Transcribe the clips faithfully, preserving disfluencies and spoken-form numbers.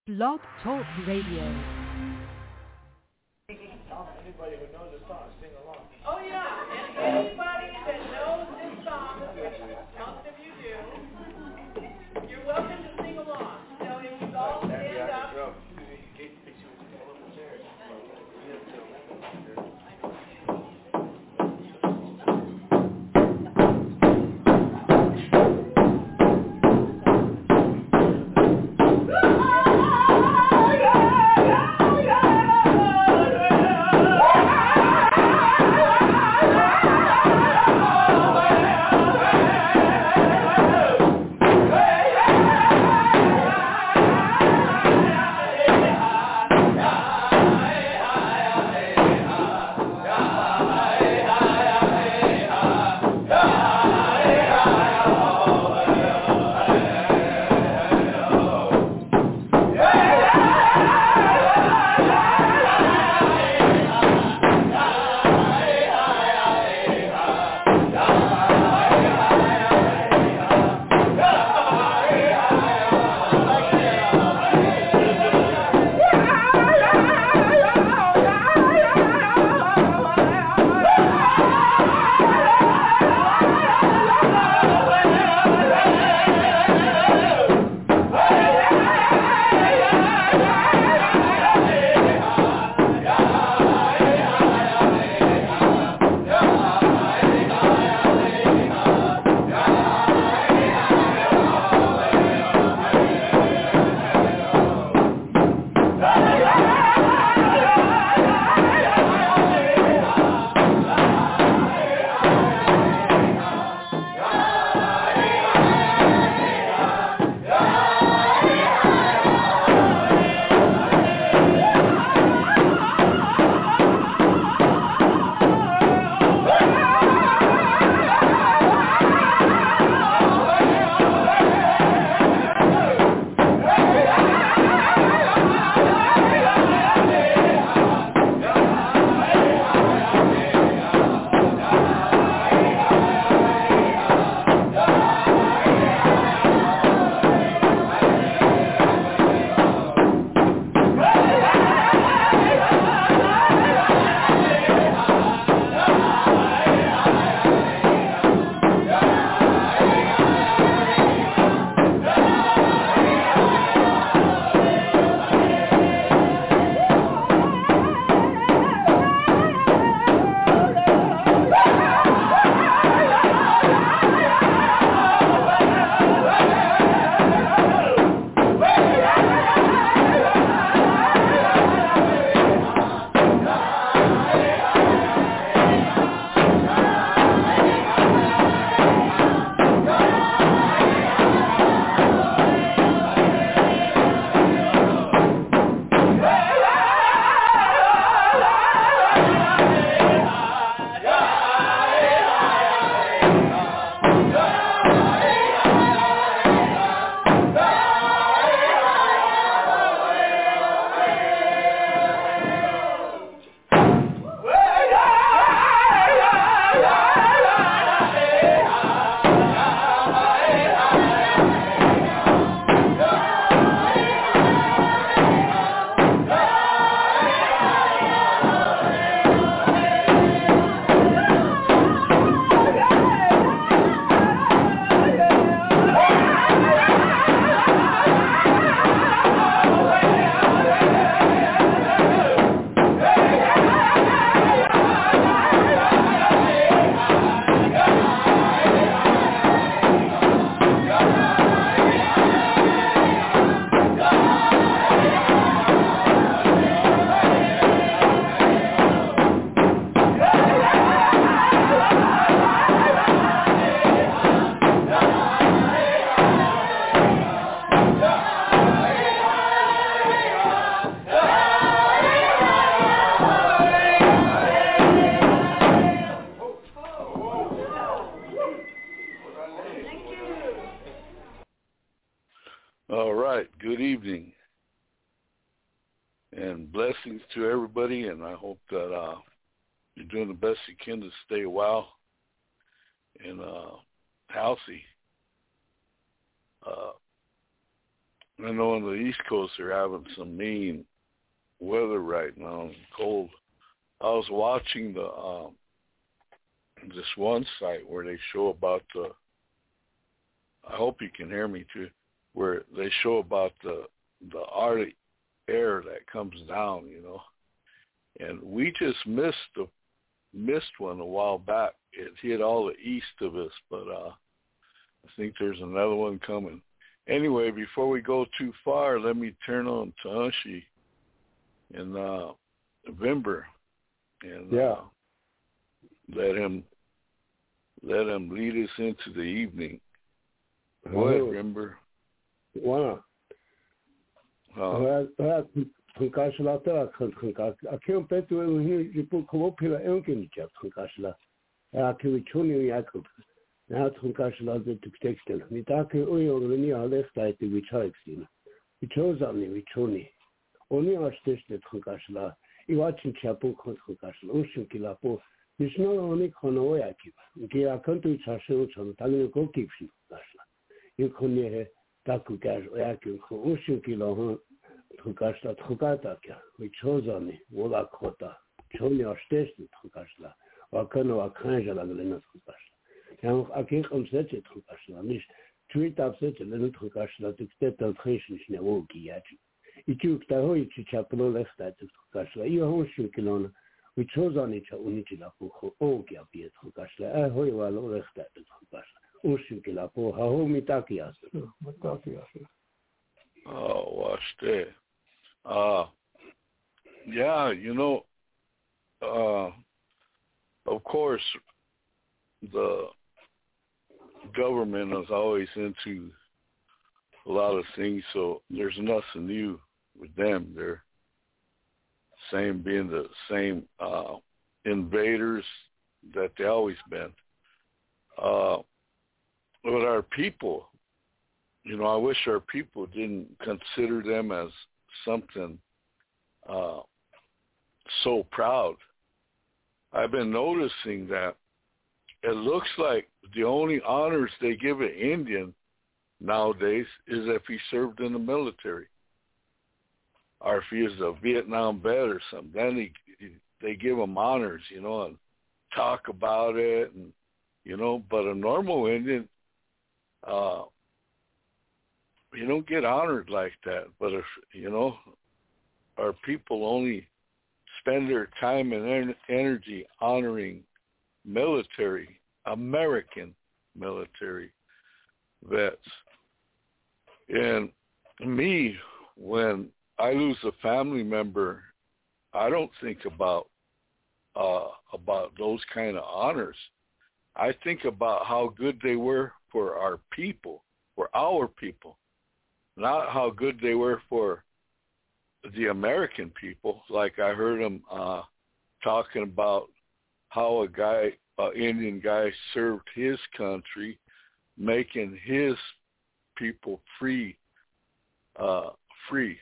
Blog Talk Radio. Anybody who knows the song, sing along. Oh yeah, and anybody that knows this song, which most of you do, you're welcome to sing along. So if you all stand up. All right, good evening, and blessings to everybody, and I hope that uh, you're doing the best you can to stay well and uh, healthy. Uh, I know on the East Coast they're having some mean weather right now, and cold. I was watching the um, this one site where they show about the, I hope you can hear me too, where they show about the the Arctic air that comes down, you know. And we just missed the missed one a while back. It hit all the east of us, but uh, I think there's another one coming. Anyway, before we go too far, let me turn on Tahashi in uh, November and yeah. uh, let him let him lead us into the evening. Go ahead, Remember. Wow. Uh, Tunkashla, I can't bet you put Kopila Elkin, Tunkashla. I can tune Yakub. Now Tunkashla the textile. Mitaki oil when you are left at the Wichixin. We chose only with Tony. Only our station Tunkashla. You watching Chapu Tunkashla, Ocean Kilapo. It's not only Konoyaki. Gia country Chashu on Tangano Goki. You can hear Taku Gash Oyaku, Ocean Kilo. Tukashla Tukataka, we chose on it, Wola Kota, Choni or station Tukashla, or Kano Akanjala Lena Tukashla. Now I can't come such a Tukashla, Miss treat up such a little Tukashla to step on patients in a woki yachi. It took the Hoi Chapel left at Tukashla, you own Shukilona, we chose on it Unichila Puko, Ogia be a Tukashla, I hoi while left at the Tukashla, Ushukilapo, Hahomitaki. Oh, watch that. Uh, yeah, you know, uh, of course, the government is always into a lot of things, so there's nothing new with them. They're same being the same uh, invaders that they always been. Uh, but our people, you know, I wish our people didn't consider them as something uh, so proud. I've been noticing that it looks like the only honors they give an Indian nowadays is if he served in the military, or if he is a Vietnam vet or something. Then he, they give him honors, you know, and talk about it, and you know. But a normal Indian, uh, you don't get honored like that. But if, you know, our people only spend their time and en- energy honoring military, American military vets. And me, when I lose a family member, I don't think about uh, about those kind of honors. I think about how good they were for our people, for our people. Not how good they were for the American people. Like I heard them uh, talking about how a guy, an Indian guy, served his country, making his people free. Uh, free.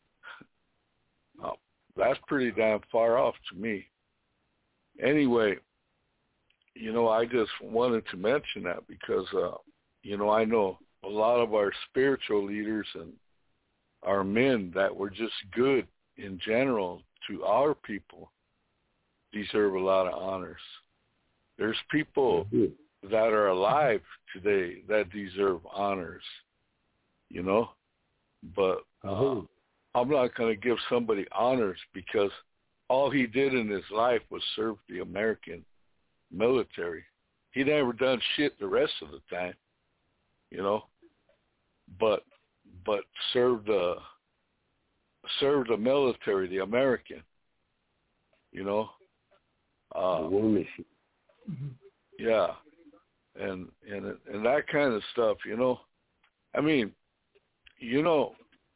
Uh, that's pretty damn far off to me. Anyway, you know, I just wanted to mention that because, uh, you know, I know a lot of our spiritual leaders and our men that were just good in general to our people deserve a lot of honors. There's people mm-hmm. that are alive today that deserve honors, you know, but uh, mm-hmm. I'm not going to give somebody honors because all he did in his life was serve the American military. He never done shit the rest of the time. You know, but but served the served the military, the American. You know, uh, war machine. Mm-hmm. Yeah, and and and that kind of stuff. You know, I mean, you know,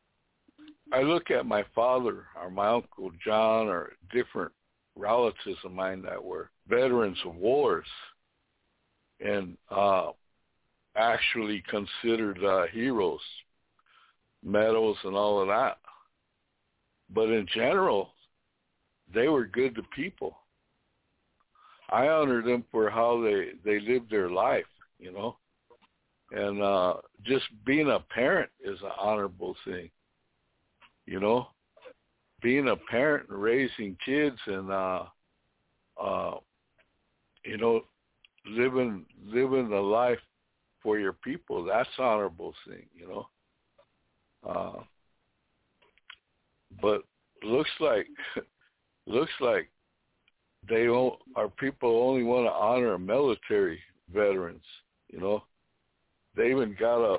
I look at my father or my Uncle John or different relatives of mine that were veterans of wars, and uh, actually considered uh, heroes, medals and all of that. But in general, they were good to people. I honor them for how they, they lived their life, you know. And uh, just being a parent is an honorable thing, you know. Being a parent and raising kids and, uh, uh, you know, living living the life for your people, that's an honorable thing, you know. Uh, but looks like looks like they don't, our people only want to honor military veterans, you know. They even got a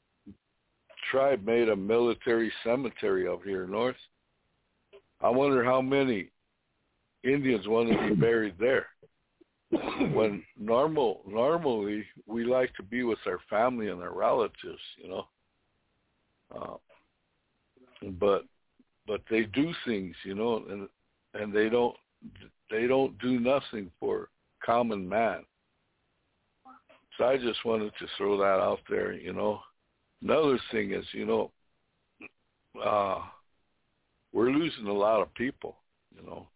tribe made a military cemetery up here north. I wonder how many Indians want to be buried there. When normal, normally we like to be with our family and our relatives, you know. Uh, but but they do things, you know, and and they don't they don't do nothing for common man. So I just wanted to throw that out there, you know. Another thing is, you know, uh, we're losing a lot of people, you know.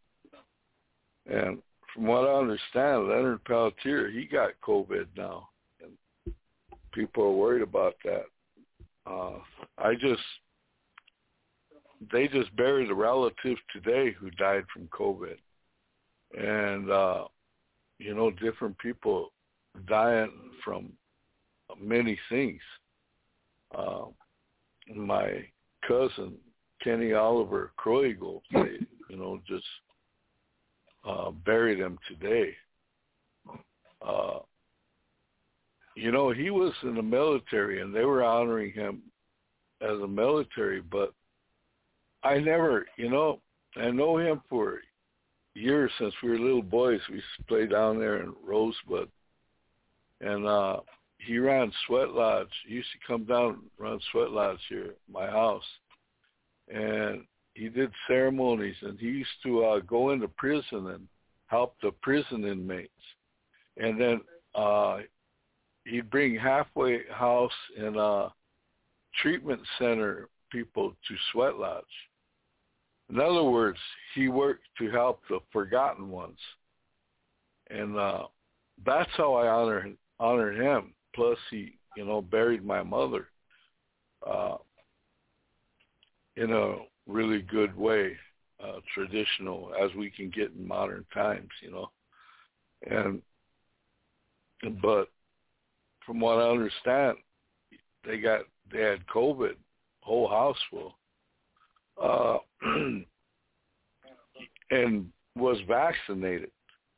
And from what I understand, Leonard Peltier, he got COVID now, and people are worried about that. Uh, I just, they just buried a relative today who died from COVID. And, uh, you know, different people dying from many things. Uh, my cousin, Kenny Oliver Kroigel, they, you know, just uh, buried him today. Uh, you know, he was in the military, and they were honoring him as a military, but I never, you know, I know him for years since we were little boys. We used to play down there in Rosebud. And uh, he ran Sweat Lodge. He used to come down and run Sweat Lodge here at my house. And he did ceremonies, and he used to uh, go into prison and help the prison inmates. And then uh, he'd bring halfway house and uh, treatment center people to Sweat Lodge. In other words, he worked to help the forgotten ones. And uh, that's how I honor honored him. Plus, he, you know, buried my mother uh, in a really good way, uh, traditional, as we can get in modern times, you know. And but from what I understand, they got they had COVID, whole house full, uh, and was vaccinated.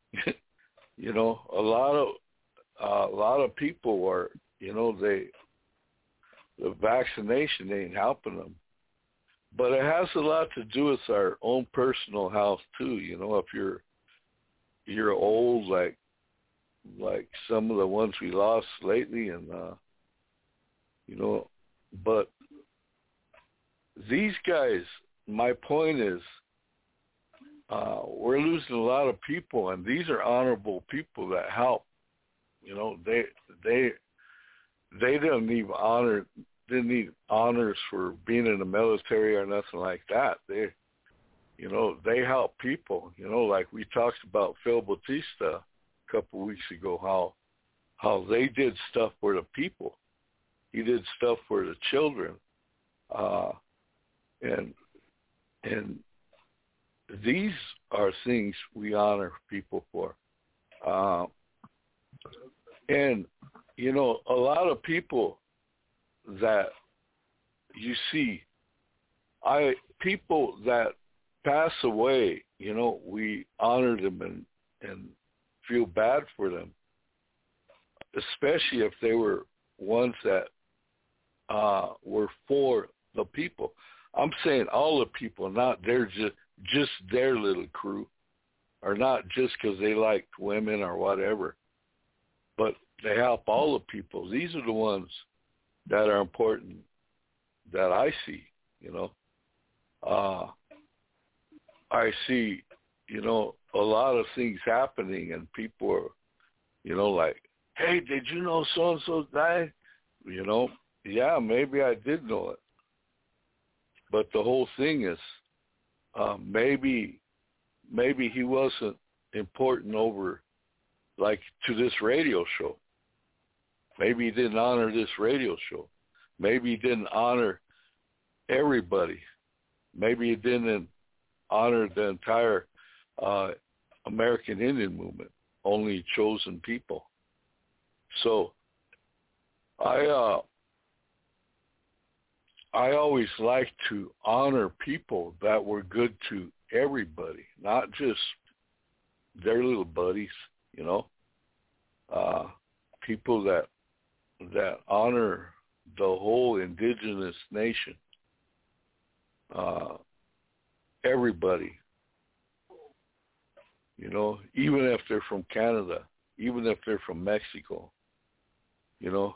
You know, a lot of uh, a lot of people are, you know, they the vaccination ain't helping them. But it has a lot to do with our own personal health too. You know, if you're you're old, like like some of the ones we lost lately, and uh, you know, but these guys, my point is, uh, we're losing a lot of people, and these are honorable people that help. You know, they they they didn't need honor didn't need honors for being in the military or nothing like that. They, you know, they help people. You know, like we talked about Phil Bautista a couple of weeks ago, how how they did stuff for the people. He did stuff for the children, uh, and and these are things we honor people for. Uh, and you know, a lot of people that you see, I people that pass away, you know, we honor them and and feel bad for them, especially if they were ones that uh, were for the people. I'm saying all the people, not their just just their little crew, or not just because they liked women or whatever, but they help all the people. These are the ones that are important that I see, you know. Uh, I see, you know, a lot of things happening, and people are, you know, like, hey, did you know so-and-so died? You know, yeah, maybe I did know it. But the whole thing is, uh, maybe, maybe he wasn't important over, like, to this radio show. Maybe he didn't honor this radio show. Maybe he didn't honor everybody. Maybe he didn't honor the entire uh, American Indian movement, only chosen people. So I uh, I always like to honor people that were good to everybody, not just their little buddies, you know, uh, people that that honor the whole indigenous nation, uh, everybody, you know, even if they're from Canada, even if they're from Mexico, you know,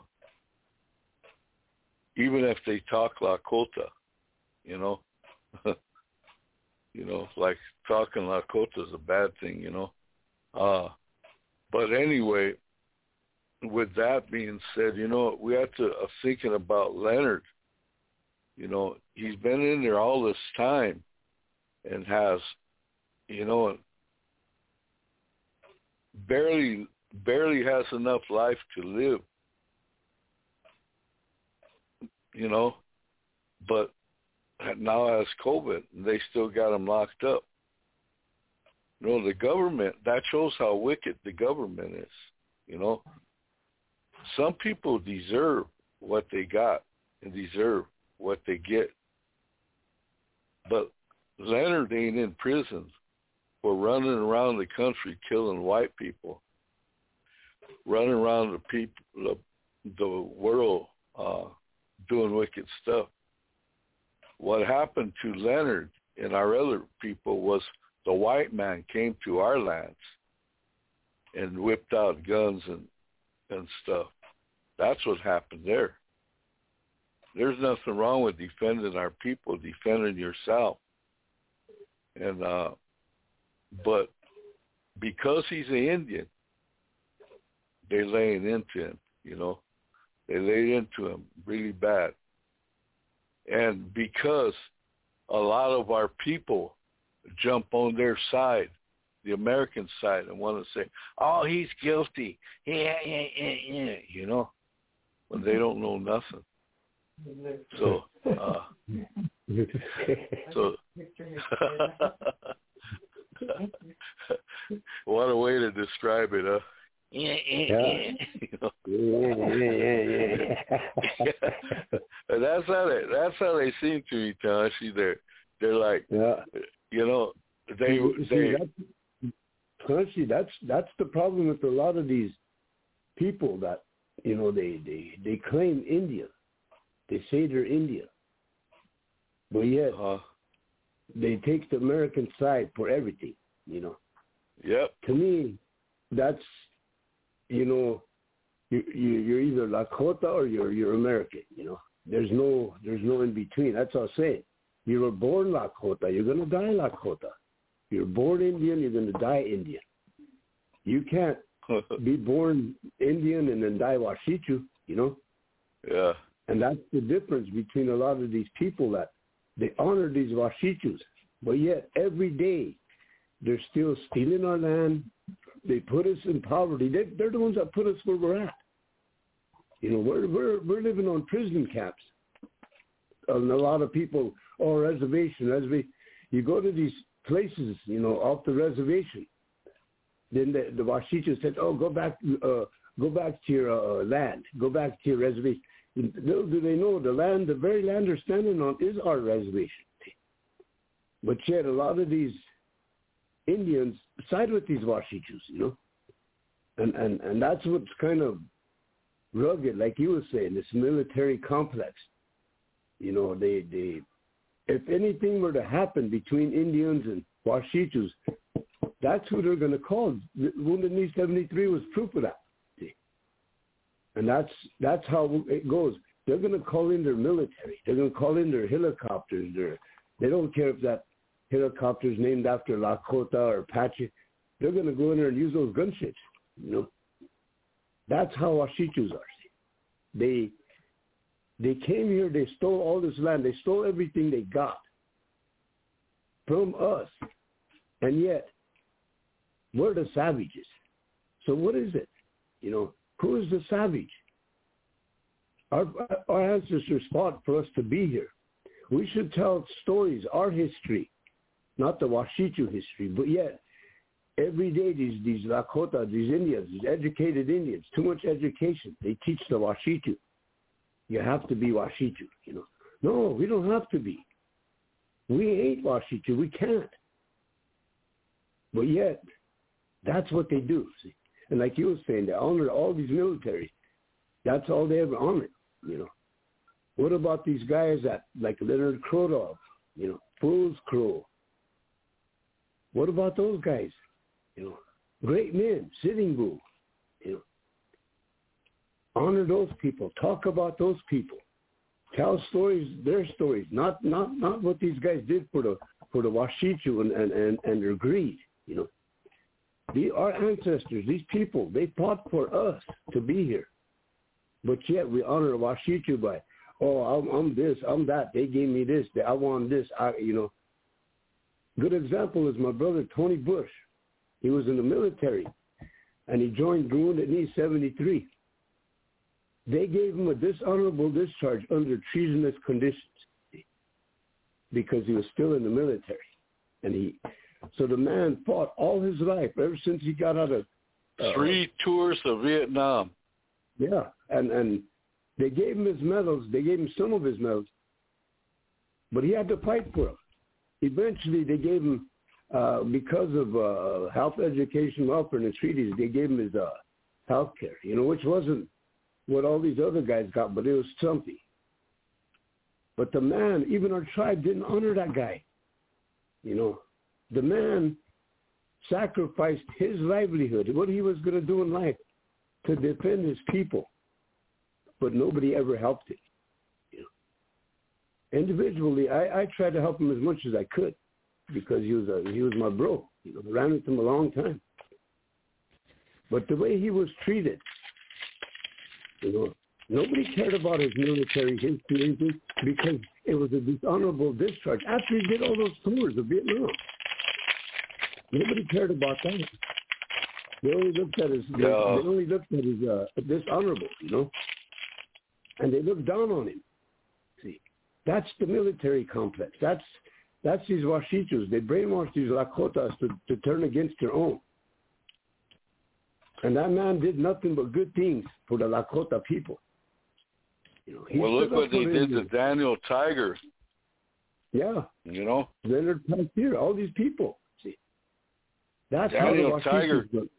even if they talk Lakota, you know, you know, like talking Lakota is a bad thing, you know. Uh, but anyway, with that being said, you know, we have to uh, thinking about Leonard. You know, he's been in there all this time and has, you know, barely barely has enough life to live. You know, but now has COVID, and they still got him locked up. You know, the government, that shows how wicked the government is, you know. Some people deserve what they got and deserve what they get. But Leonard ain't in prison for running around the country killing white people, running around the people, the, the world uh, doing wicked stuff. What happened to Leonard and our other people was the white man came to our lands and whipped out guns and, and stuff. That's what happened there. There's nothing wrong with defending our people, defending yourself. And uh, but because he's an Indian, they laying into him, you know. They laid into him really bad. And because a lot of our people jump on their side, the American side, and want to say, oh, he's guilty, yeah, yeah, yeah, yeah, you know, when they don't know nothing. So, uh, so what a way to describe it, huh? Yeah, yeah, yeah. You know? yeah, yeah, yeah, yeah. And that's how they that's how they seem to me, Tashi. They're they're like, yeah. you know, they see, they. See, that's, that's that's the problem with a lot of these people that you know they they they claim Indian, they say they're Indian, but yet uh-huh. they take the American side for everything. You know. Yep. To me, that's. You know, you, you, you're either Lakota or you're you're American. You know, there's no there's no in between. That's all I'm saying. You were born Lakota, you're gonna die Lakota. You're born Indian, you're gonna die Indian. You can't be born Indian and then die Washichu. You know. Yeah. And that's the difference between a lot of these people that they honor these Washichus, but yet every day they're still stealing our land. They put us in poverty. They, they're the ones that put us where we're at. You know, we're we're we're living on prison camps. And a lot of people, oh, reservation, reservation. You go to these places, you know, off the reservation. Then the, the Washichu said, oh, go back, uh, go back to your uh, land, go back to your reservation. Little do they know the land, the very land they're standing on, is our reservation. But yet, a lot of these Indians side with these Washichus, you know, and, and and that's what's kind of rugged, like you were saying, this military complex. You know, they they if anything were to happen between Indians and Washichus, that's who they're going to call. Wounded Knee seventy-three was proof of that. See? And that's that's how it goes. They're going to call in their military. They're going to call in their helicopters. Their, they don't care if that helicopters named after Lakota or Apache. They're going to go in there and use those gunships, you know. That's how Washichus are. They they came here, they stole all this land, they stole everything they got from us, and yet we're the savages. So what is it? You know, who is the savage? Our, our ancestors fought for us to be here. We should tell stories, our history, not the Washichu history. But yet, every day these, these Lakota, these Indians, these educated Indians, too much education, they teach the Washichu. You have to be Washichu, you know. No, we don't have to be. We ain't Washichu. We can't. But yet, that's what they do. See? And like you were saying, they honor all these military. That's all they ever honored, you know. What about these guys that, like Leonard Krodov, you know, Fool's Crow? What about those guys? You know, great men, Sitting Bull, you know. Honor those people. Talk about those people. Tell stories, their stories, not not not what these guys did for the for the Washichu and, and, and, and their greed, you know. The, our ancestors, these people, they fought for us to be here. But yet we honor the Washichu by, oh, I'm, I'm this, I'm that. They gave me this. I want this. I, you know. Good example is my brother Tony Bush. He was in the military, and he joined Wounded Knee seventy-three. They gave him a dishonorable discharge under treasonous conditions because he was still in the military. And he, so the man fought all his life, ever since he got out of... Uh, Three tours of Vietnam. Yeah, and, and they gave him his medals. They gave him some of his medals, but he had to fight for them. Eventually, they gave him, uh, because of uh, health, education, welfare, and the treaties, they gave him his uh, health care, you know, which wasn't what all these other guys got, but it was something. But the man, even our tribe didn't honor that guy. You know, the man sacrificed his livelihood, what he was going to do in life, to defend his people. But nobody ever helped it. You know, individually, I, I tried to help him as much as I could because he was a, he was my bro. You know, I ran with him a long time. But the way he was treated, you know, nobody cared about his military history because it was a dishonorable discharge. After he did all those tours of Vietnam, nobody cared about that. They only looked at his. Yeah. They, they only looked at his uh, dishonorable, you know, and they looked down on him. See, that's the military complex. That's that's these Washichus. They brainwashed these Lakotas to, to turn against their own. And that man did nothing but good things for the Lakota people. You know, he well, look what they did to Daniel Tiger. Yeah. You know? Leonard Peltier, all these people. See, that's Daniel how the Tiger go.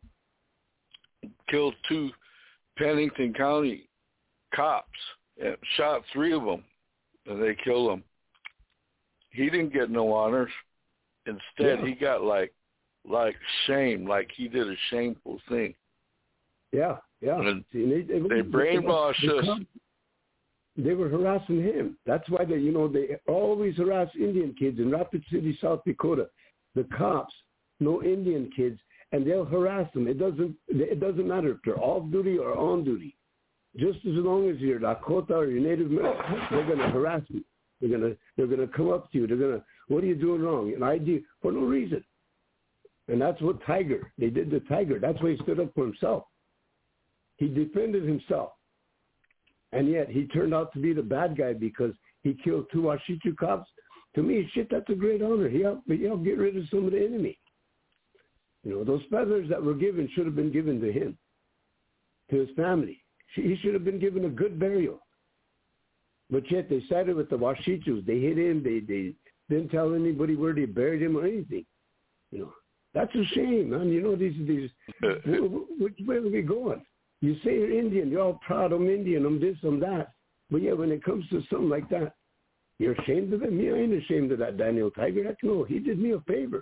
killed two Pennington County cops and shot three of them, and they killed them. He didn't get no honors. Instead, yeah. he got like, like shame, like he did a shameful thing. Yeah, yeah. And See, they, they, they brainwashed they, us. They were harassing him. That's why they, you know, they always harass Indian kids in Rapid City, South Dakota. The cops know Indian kids, and they'll harass them. It doesn't, it doesn't matter if they're off duty or on duty. Just as long as you're Lakota or you're Native American, they're going to harass you. They're going to, they're going to come up to you. They're going to, what are you doing wrong? And I do for no reason. And that's what Tiger, they did to Tiger. That's why he stood up for himself. He defended himself. And yet he turned out to be the bad guy because he killed two Washichu cops. To me, shit, that's a great honor. He helped, he helped get rid of some of the enemy. You know, those feathers that were given should have been given to him, to his family. He should have been given a good burial. But yet they sided with the Washichus. They hid him. They, they didn't tell anybody where they buried him or anything. You know, that's a shame, man. You know, these, these, which way are we going? You say you're Indian, you're all proud, I'm Indian, I'm this, I'm that. But yeah, when it comes to something like that, you're ashamed of it? Me, I ain't ashamed of that Daniel Tiger. Heck no, he did me a favor.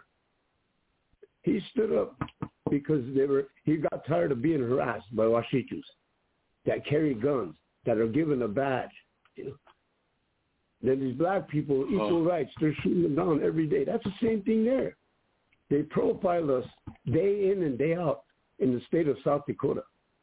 He stood up because they were. He got tired of being harassed by Washichus that carry guns, that are given a badge. You know. Then these black people, equal oh. rights, they're shooting them down every day. That's the same thing there. They profile us day in and day out in the state of South Dakota.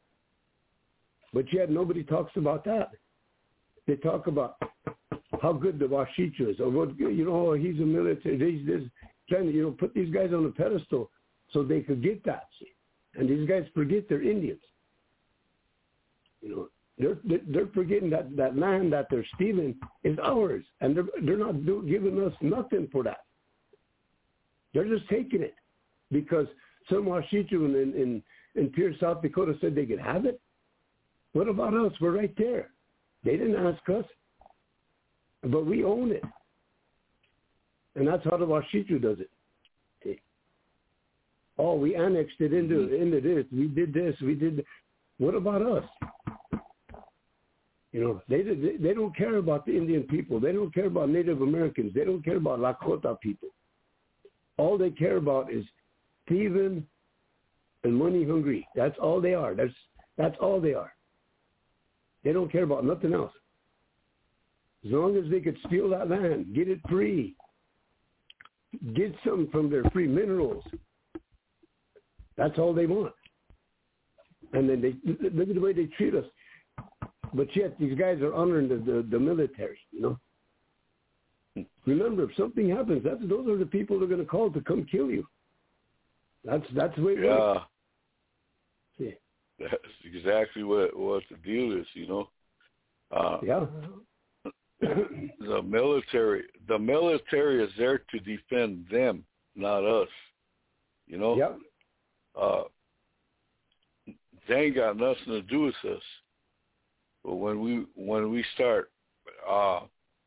But yet nobody talks about that. They talk about how good the Washichu is, or what, you know, he's a military. He's this, trying to, you know, put these guys on a pedestal so they could get that. See? And these guys forget they're Indians. You know, They're they're forgetting that, that land that they're stealing is ours, and they're they're not do, giving us nothing for that. They're just taking it because some Washichu in, in in Pierce, South Dakota said they could have it. What about us? We're right there. They didn't ask us, but we own it, and that's how the Washichu does it. See? Oh, we annexed it into into this. We did this. We did. What about us? You know, they, they they don't care about the Indian people. They don't care about Native Americans. They don't care about Lakota people. All they care about is thieving and money hungry. That's all they are. That's that's all they are. They don't care about nothing else. As long as they could steal that land, get it free, get something from their free minerals. That's all they want. And then they look at the way they treat us. But yet these guys are honoring the, the, the military, you know. Remember, if something happens, that's, those are the people they're going to call to come kill you. That's that's the way it yeah. works. Yeah. That's exactly what what the deal is, you know. Uh, yeah. the military, the military is there to defend them, not us. You know. Yep. Uh, they ain't got nothing to do with us. But when we when we start uh,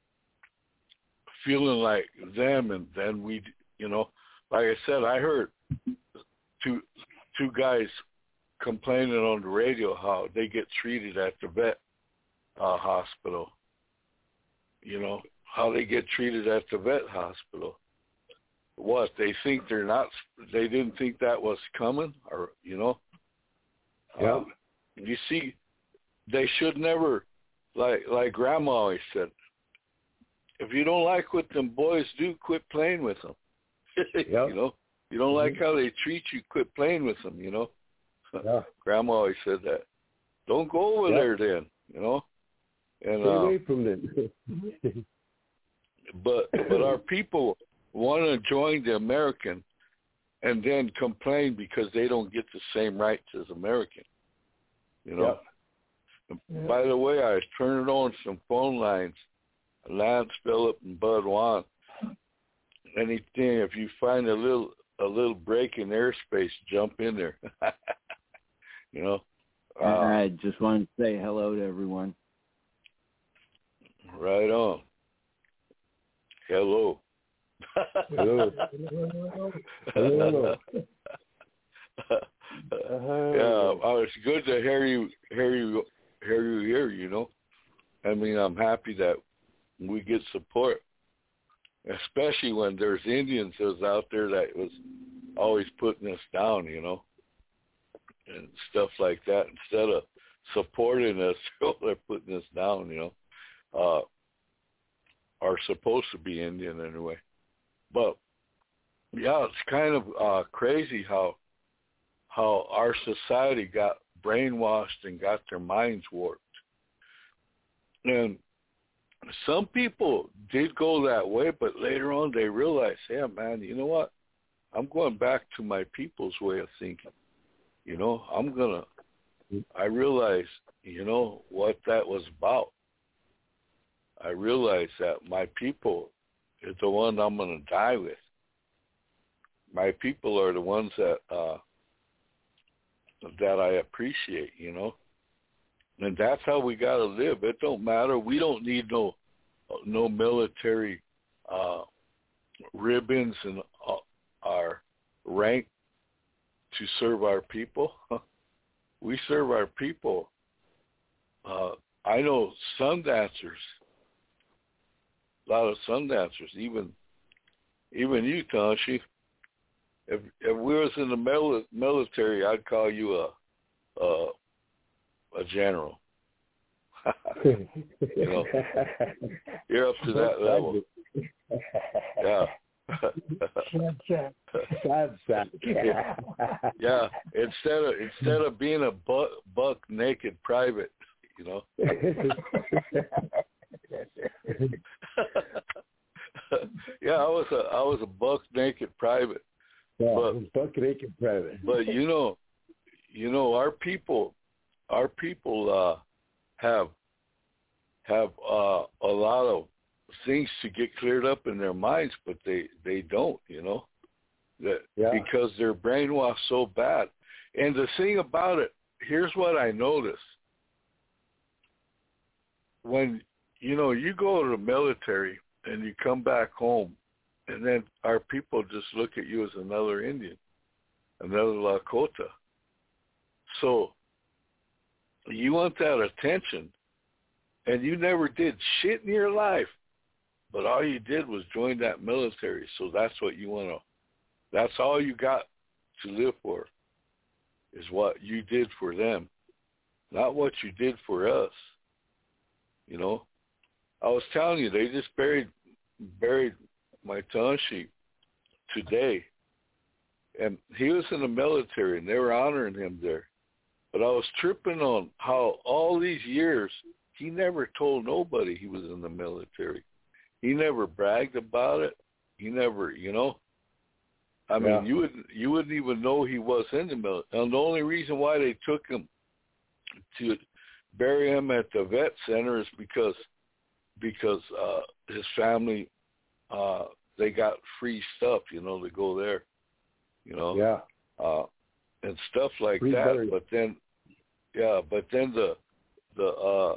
feeling like them, and then we, you know, like I said, I heard two two guys complaining on the radio how they get treated at the vet uh, hospital. You know, how they get treated at the vet hospital. What, they think they're not? They didn't think that was coming, or you know? Yeah. Um, you see. They should never, like like Grandma always said, if you don't like what them boys do, quit playing with them. Yep. You know, you don't mm-hmm. like how they treat you, quit playing with them, you know. Yeah. Grandma always said that. Don't go over yep. there then, you know. And, Stay uh, away from them. but but our people want to join the American and then complain because they don't get the same rights as American, you know. Yep. Yeah. By the way, I was turning on some phone lines. Lance, Phillip, and Bud Wan. Anything, if you find a little a little break in airspace, jump in there. You know. Uh, I just wanted to say hello to everyone. Right on. Hello. Hello. Hello. Yeah, oh, it's good to hear you, hear you, hear you here. You know, I mean, I'm happy that we get support, especially when there's Indians that's out there that was always putting us down. You know, and stuff like that. Instead of supporting us, they're putting us down. You know, uh, are supposed to be Indian anyway, but yeah, it's kind of uh, crazy how. how our society got brainwashed and got their minds warped. And some people did go that way, but later on they realized, hey, man, you know what? I'm going back to my people's way of thinking. You know, I'm going to, I realized, you know, what that was about. I realized that my people is the one I'm going to die with. My people are the ones that, uh, that I appreciate, you know, and that's how we got to live. It don't matter. We don't need no no military uh, ribbons and uh, our rank to serve our people. We serve our people. Uh, I know sun dancers, a lot of sun dancers, even even you, Tanshi. If if we was in the mil- military, I'd call you a a, a general. You know, you're up to that level. Yeah. Yeah. Instead of instead of being a buck, buck naked private, you know. Yeah, I was a I was a buck naked private. Yeah, but, buck naked private. But you know, you know, our people, our people, uh, have have uh, a lot of things to get cleared up in their minds, but they, they don't, you know, that yeah. because they're brainwashed so bad. And the thing about it, here's what I noticed. When, you know, you go to the military and you come back home, and then our people just look at you as another Indian, another Lakota. So you want that attention, and you never did shit in your life, but all you did was join that military. So that's what you want to, that's all you got to live for, is what you did for them, not what you did for us. You know, I was telling you, they just buried buried my Tanshi today, and he was in the military, and they were honoring him there. But I was tripping on how all these years he never told nobody he was in the military. He never bragged about it. He never, you know. I mean, yeah. you wouldn't you wouldn't even know he was in the military. And the only reason why they took him to bury him at the vet center is because because uh, his family, uh, they got free stuff, you know, to go there, you know. Yeah. Uh, and stuff like free that. buried. But then, yeah, but then the the uh,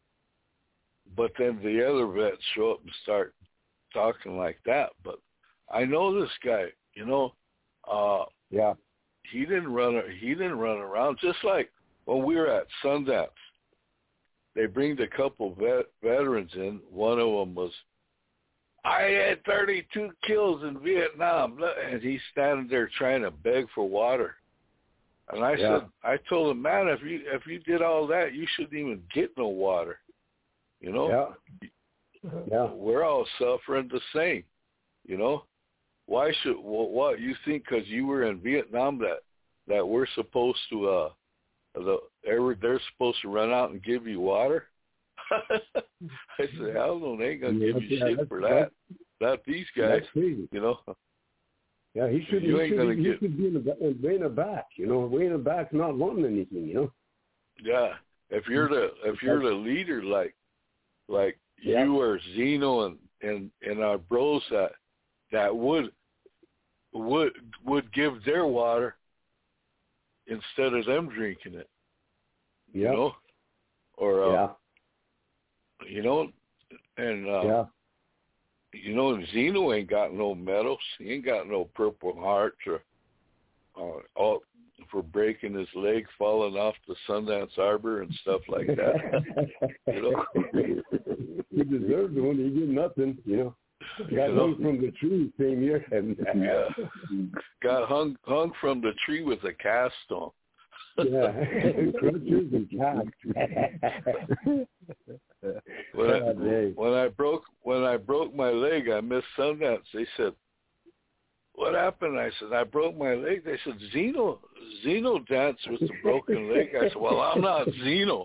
but then the other vets show up and start talking like that. But I know this guy, you know. Uh, yeah. He didn't run. He didn't run around. Just like when we were at Sundance, they bring a couple vet, veterans in. One of them was, I had thirty-two kills in Vietnam, and he's standing there trying to beg for water. And I yeah. said, I told him, man, if you if you did all that, you shouldn't even get no water. You know, yeah, yeah. We're all suffering the same. You know, why should well, what you think? Because you were in Vietnam, that that we're supposed to uh, the ever they're supposed to run out and give you water? I said, hell no, they ain't gonna yeah, give you yeah, shit for that. Not these guys. You know. Yeah, he should. You he ain't should, gonna he get should be in the way in the back. You know, way in the back, not wanting anything. You know. Yeah, if you're the if you're the leader, like like yeah. you or Zeno and, and and our bros that that would would would give their water instead of them drinking it. You yep. know, or uh, yeah, you know, and uh, yeah. you know, Zeno ain't got no medals. He ain't got no Purple Hearts or uh, all for breaking his leg, falling off the Sundance Arbor and stuff like that. You know, he deserved one. He did nothing. You know, got you hung know? from the tree same year. Yeah, got hung hung from the tree with a cast on. Yeah, crutches and cast. When I, when I broke when I broke my leg, I missed Sundance. They said, "What happened?" I said, "I broke my leg." They said, "Zeno, Zeno danced with a broken leg." I said, "Well, I'm not Zeno."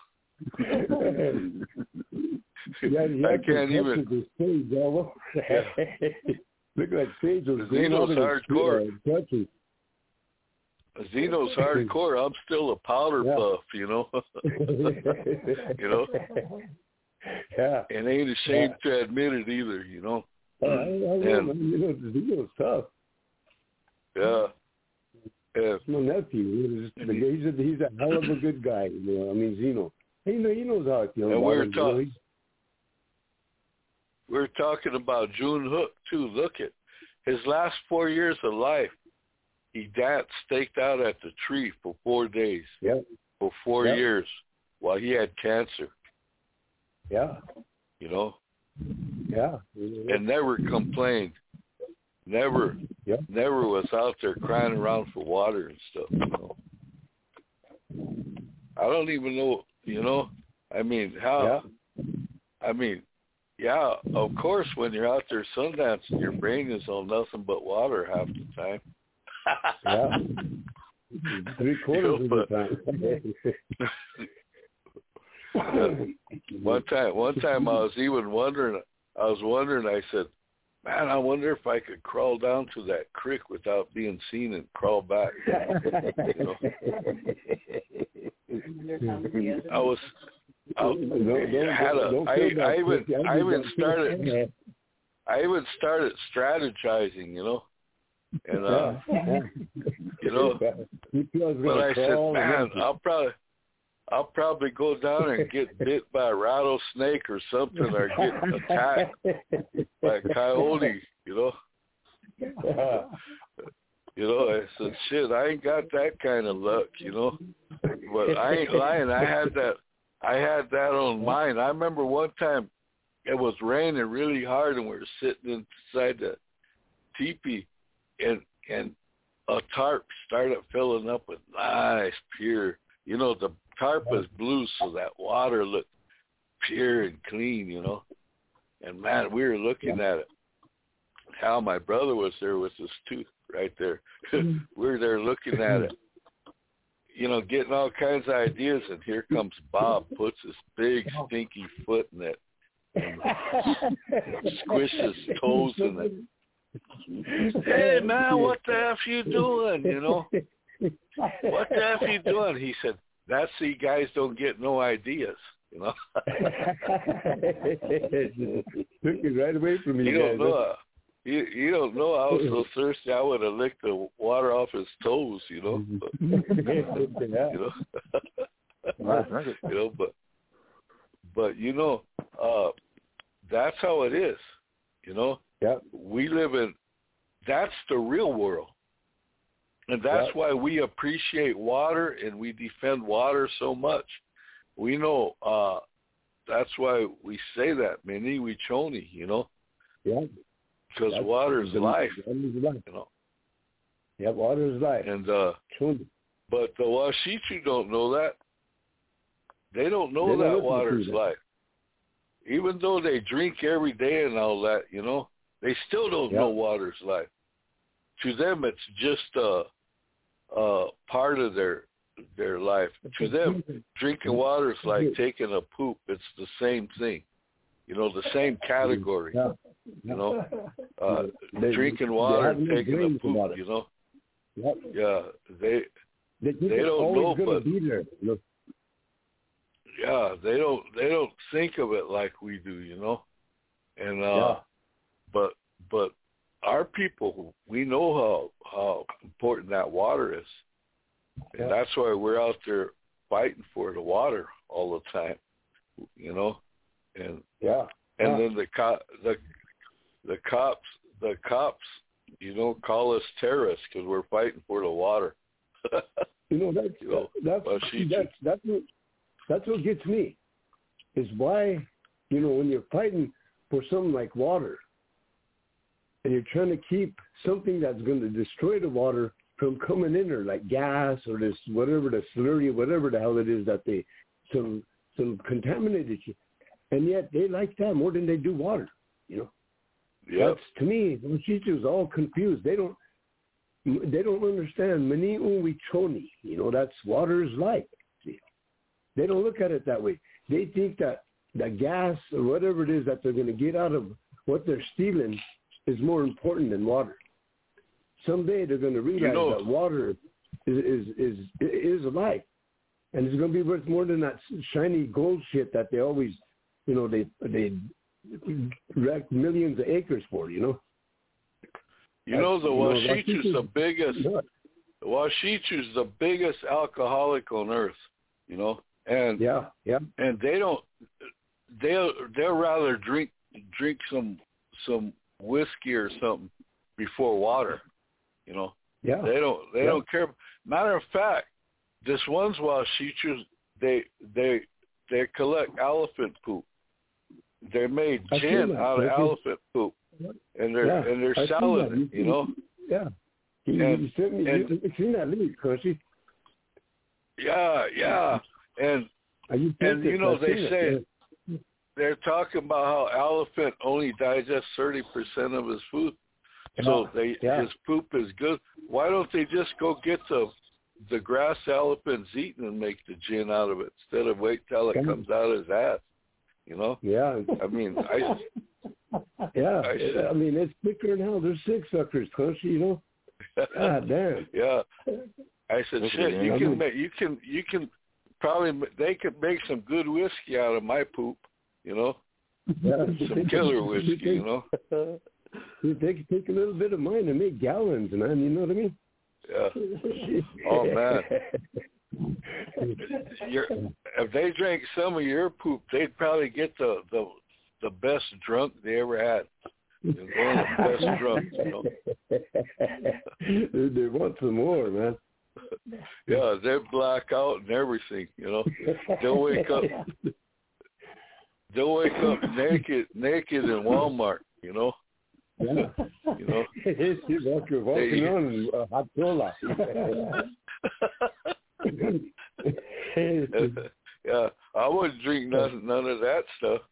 Yeah, I can't even. The stage, yeah. Look like Sage was Zeno's hardcore. His Zeno's hardcore. I'm still a powder yeah. puff, you know. You know. Yeah. And ain't ashamed yeah. to admit it either, you know. Uh, I, I know, and, you know, Zeno's tough. Yeah. Yeah. My nephew, he's, he's, a, he's a hell of a good guy. You know, I mean, Zeno. He, know, he knows how to feel. And we're, him, talk- you know, we're talking about June Hook, too. Look at his last four years of life. He danced staked out at the tree for four days. Yep. For four yep. years while he had cancer. Yeah. You know? Yeah. And never complained. Never yep. never was out there crying around for water and stuff, you know. I don't even know, you know, I mean, how, yeah. I mean, yeah, of course, when you're out there sundancing, your brain is on nothing but water half the time. Yeah. Three quarters you know, of the time. one time, one time I was even wondering, I was wondering, I said, man, I wonder if I could crawl down to that creek without being seen and crawl back. You know? I was, I'll, don't, don't, I had a, don't I, feel I bad, even, Christy. I even just- started, I even started strategizing, you know, and uh, yeah. you know, You feel it's but gonna I said, crawl and man, everything. I'll probably, I'll probably go down and get bit by a rattlesnake or something, or get attacked by a coyote, you know. You know, I said, shit, I ain't got that kind of luck, you know. But I ain't lying. I had that. I had that on mine. I remember one time it was raining really hard, and we were sitting inside the teepee, and and a tarp started filling up with nice, pure. You know, the tarp is blue, so that water looked pure and clean, you know. And man, we were looking at it. Hal, my brother, was there with us too, right there. We were there looking at it, you know, getting all kinds of ideas, and here comes Bob, puts his big stinky foot in it, and squishes his toes in it. Hey man, what the F you doing? You know, what the F you doing? He said, that's so you guys don't get no ideas, you know. Took it right away from you, You don't guys. know. Uh, you, you don't know. I was so thirsty, I would have licked the water off his toes, you know. But, Yeah. you know, you know, but but you know, uh, that's how it is. You know, Yep. we live in. That's the real world, and that's Yep. why we appreciate water and we defend water so much. We know. Uh, that's why we say that, Mini Wichoni, you know. Yeah. Because That's- water is the- life, Water is life. you know. Yeah, water is life. And uh, Truly. but the Washichu don't know that. They don't know They don't that listen to water's that. life. Even though they drink every day and all that, you know, they still don't Yeah. know water's life. To them, it's just a, a part of their their life. To them, drinking water is like taking a poop. It's the same thing. You know, the same category. Yeah. You know, uh, They- drinking they water have and no taking a brains poop. about it. You know, Yep. yeah, they They, think They it's don't always know, gonna but- be there. You know? yeah, they don't they don't think of it like we do, you know. And uh Yeah. but but our people, we know how how important that water is. And Yeah. that's why we're out there fighting for the water all the time, you know. And Yeah. and Yeah. then the co- the the cops the cops, you know, call us terrorists because we're fighting for the water. You know, that's You know, that's well, she- that's that's what that's what gets me. Is why, you know, when you're fighting for something like water, and you're trying to keep something that's going to destroy the water from coming in there, like gas or this whatever the slurry, whatever the hell it is that they some some contaminated shit, and yet they like that more than they do water. You know. Yep. That's, to me, the Washichu's all confused. They don't they don't understand. Mani uwi choni. You know, that's water is life. See? They don't look at it that way. They think that the gas or whatever it is that they're going to get out of what they're stealing is more important than water. Someday they're going to realize You know- that water is is is is life, and it's going to be worth more than that shiny gold shit that they always, you know, they they wreck millions of acres for. You know. You know, the You know, Washichu's the Washichu's- biggest Yeah. the Washichu's the biggest alcoholic on earth, you know. And Yeah, yeah, and they don't they'll they'll rather drink drink some some whiskey or something before water, you know. yeah. They don't they Yeah. don't care. Matter of fact, this one's Washichu's, they they they collect elephant poop. They made I've seen gin that. out of I've seen- elephant poop, and they're Yeah, and they're I've seen selling that. it, you know. Yeah. You, And- you sent me. and- You, you've seen that link, Crunchy? Yeah, yeah, and You And, you know, I've they seen it, say- yeah. they're talking about how elephant only digests thirty percent of his food, so Yeah, they yeah. his poop is good. Why don't they just go get the the grass elephant's eating and make the gin out of it instead of wait till it Yeah. comes out of his ass? You know, Yeah, I mean, I yeah. I said- I mean, it's thicker than hell. There's six suckers, Crunchy. You know. God damn. yeah. I said, Okay, shit, man. you I can mean- make you can you can probably they could make some good whiskey out of my poop, you know, Yeah. some killer whiskey, you know. They could take a little bit of mine and make gallons, man. You know what I mean? Yeah. Oh man. You're, if they drank some of your poop, they'd probably get the the, the best drunk they ever had. One of the best drunks, you know. they, they want some more, man. Yeah, they black out and everything, you know. They'll wake up. They'll wake up naked, naked in Walmart, you know. Yeah. You know. You're walking, walking They, on a hot cola. Yeah, I wouldn't drink none, none of that stuff.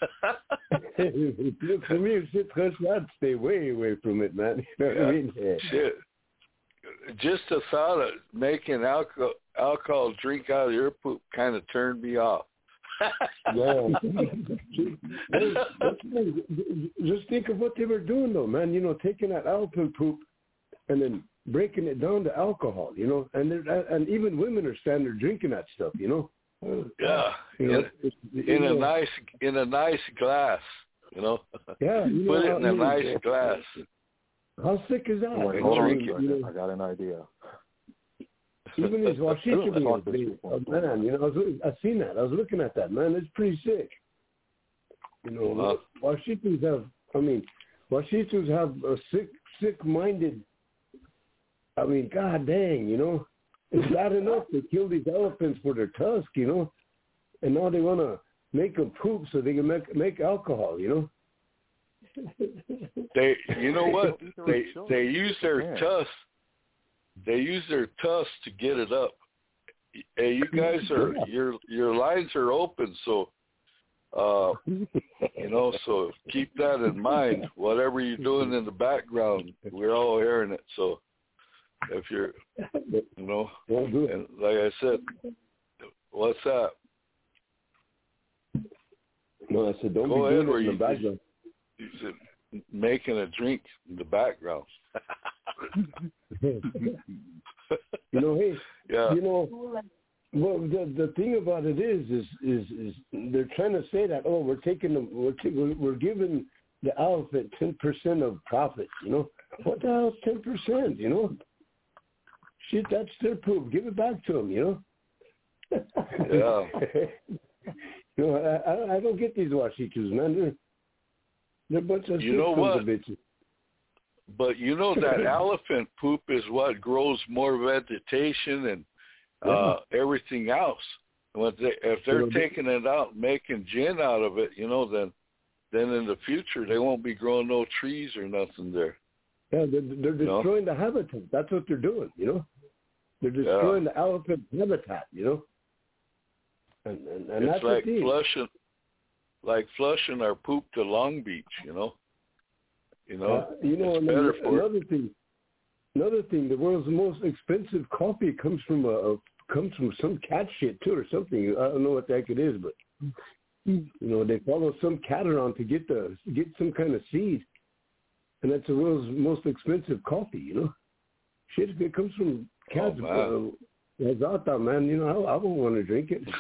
For me, it's just because I'd stay way away from it, man. You know Yeah. what I mean? Shit. Just the thought of making alcohol, alcohol drink out of your poop kind of turned me off. Yeah. Just think of what they were doing, though, man. You know, taking that elephant poop and then breaking it down to alcohol, you know, and and even women are standing there drinking that stuff, you know. Yeah, You know, in, in a nice in a nice glass, you know. Yeah, you know, put it in a I mean, nice glass. How sick is that? Wait, And hold on a drink it. second. You know, I got an idea. even these Washington Talk beers, to they, people. oh, man, you know, I was I've seen that. I was looking at that, man. It's pretty sick. You know, Uh-huh. Washingtons have, I mean, Washingtons have a sick, sick-minded. I mean, god dang, you know, it's bad enough they kill these elephants for their tusk, you know, and now they want to make them poop so they can make make alcohol, you know. They, you know what? They they use their tusks. They use their tusks to get it up. Hey, you guys are your your lines are open, so uh, you know. So keep that in mind. Whatever you're doing in the background, we're all hearing it. So if you're, you know, and like I said, what's that? No, I said don't Go be ahead doing where it in you, the background. you said making a drink in the background. You know, hey, Yeah. you know, well, the the thing about it is, is, is, is they're trying to say that, oh, we're taking them, we're t- we're, we're giving the elephant ten percent of profit. You know, what the hell's ten percent? You know, shit, that's their poop. Give it back to them. You know. Yeah. You know, I, I I don't get these Washitus, man. They're, they're a bunch of You know sick sons what? of bitches. But you know that elephant poop is what grows more vegetation and uh, everything else. When they, if they're taking it out and making gin out of it, you know, then then in the future they won't be growing no trees or nothing there. Yeah, they're, they're destroying no? the habitat. That's what they're doing, you know. They're destroying yeah. the elephant habitat, you know. And, and, and it's that's like the flushing, like flushing our poop to Long Beach, you know. You know, uh, you know, it's better another, for another thing. Another thing, the world's most expensive coffee comes from a, a comes from some cat shit too, or something. I don't know what the heck it is, but you know, they follow some cat around to get the get some kind of seed, and that's the world's most expensive coffee. You know, shit, if it comes from cats. Oh, man. Uh, Zata, man, you know, I, I won't want to drink it.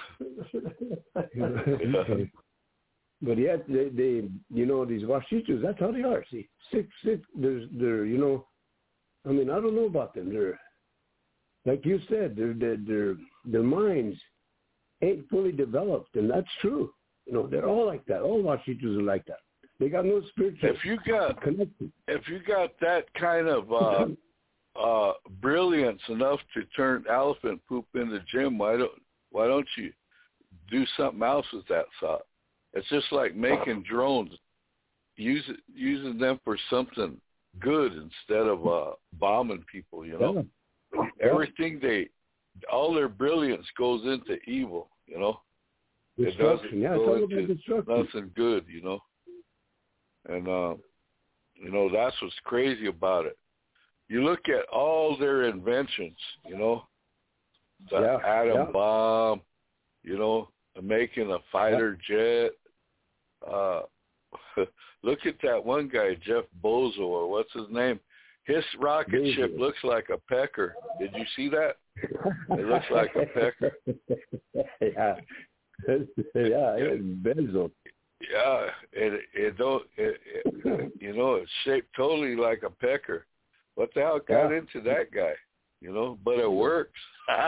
yeah. But yet, they, they, you know, these Washitus, that's how they are. See, sick, sick. There's, they're, you know, I mean, I don't know about them. They're, like you said, they're, they're, they're, their minds ain't fully developed, and that's true. You know, they're all like that. All Washitus are like that. They got no spiritual If you got, connection. If you got that kind of uh, uh, brilliance enough to turn elephant poop into gin, why don't, why don't you do something else with that thought? It's just like making drones, use it, using them for something good instead of uh, bombing people, you know. Yeah. Everything they, all their brilliance goes into evil, you know. It doesn't yeah, go into nothing good, you know. And, uh, you know, that's what's crazy about it. You look at all their inventions, you know, the yeah, atom yeah. bomb, you know, making a fighter jet. Uh, look at that one guy, Jeff Bezos, or what's his name? his rocket Dangerous. ship looks like a pecker. Did you see that? It looks like a pecker. yeah, yeah, it's Benzo. Yeah, it it don't it, it, you know, it's shaped totally like a pecker. What the hell got Yeah. into that guy? You know, but it works.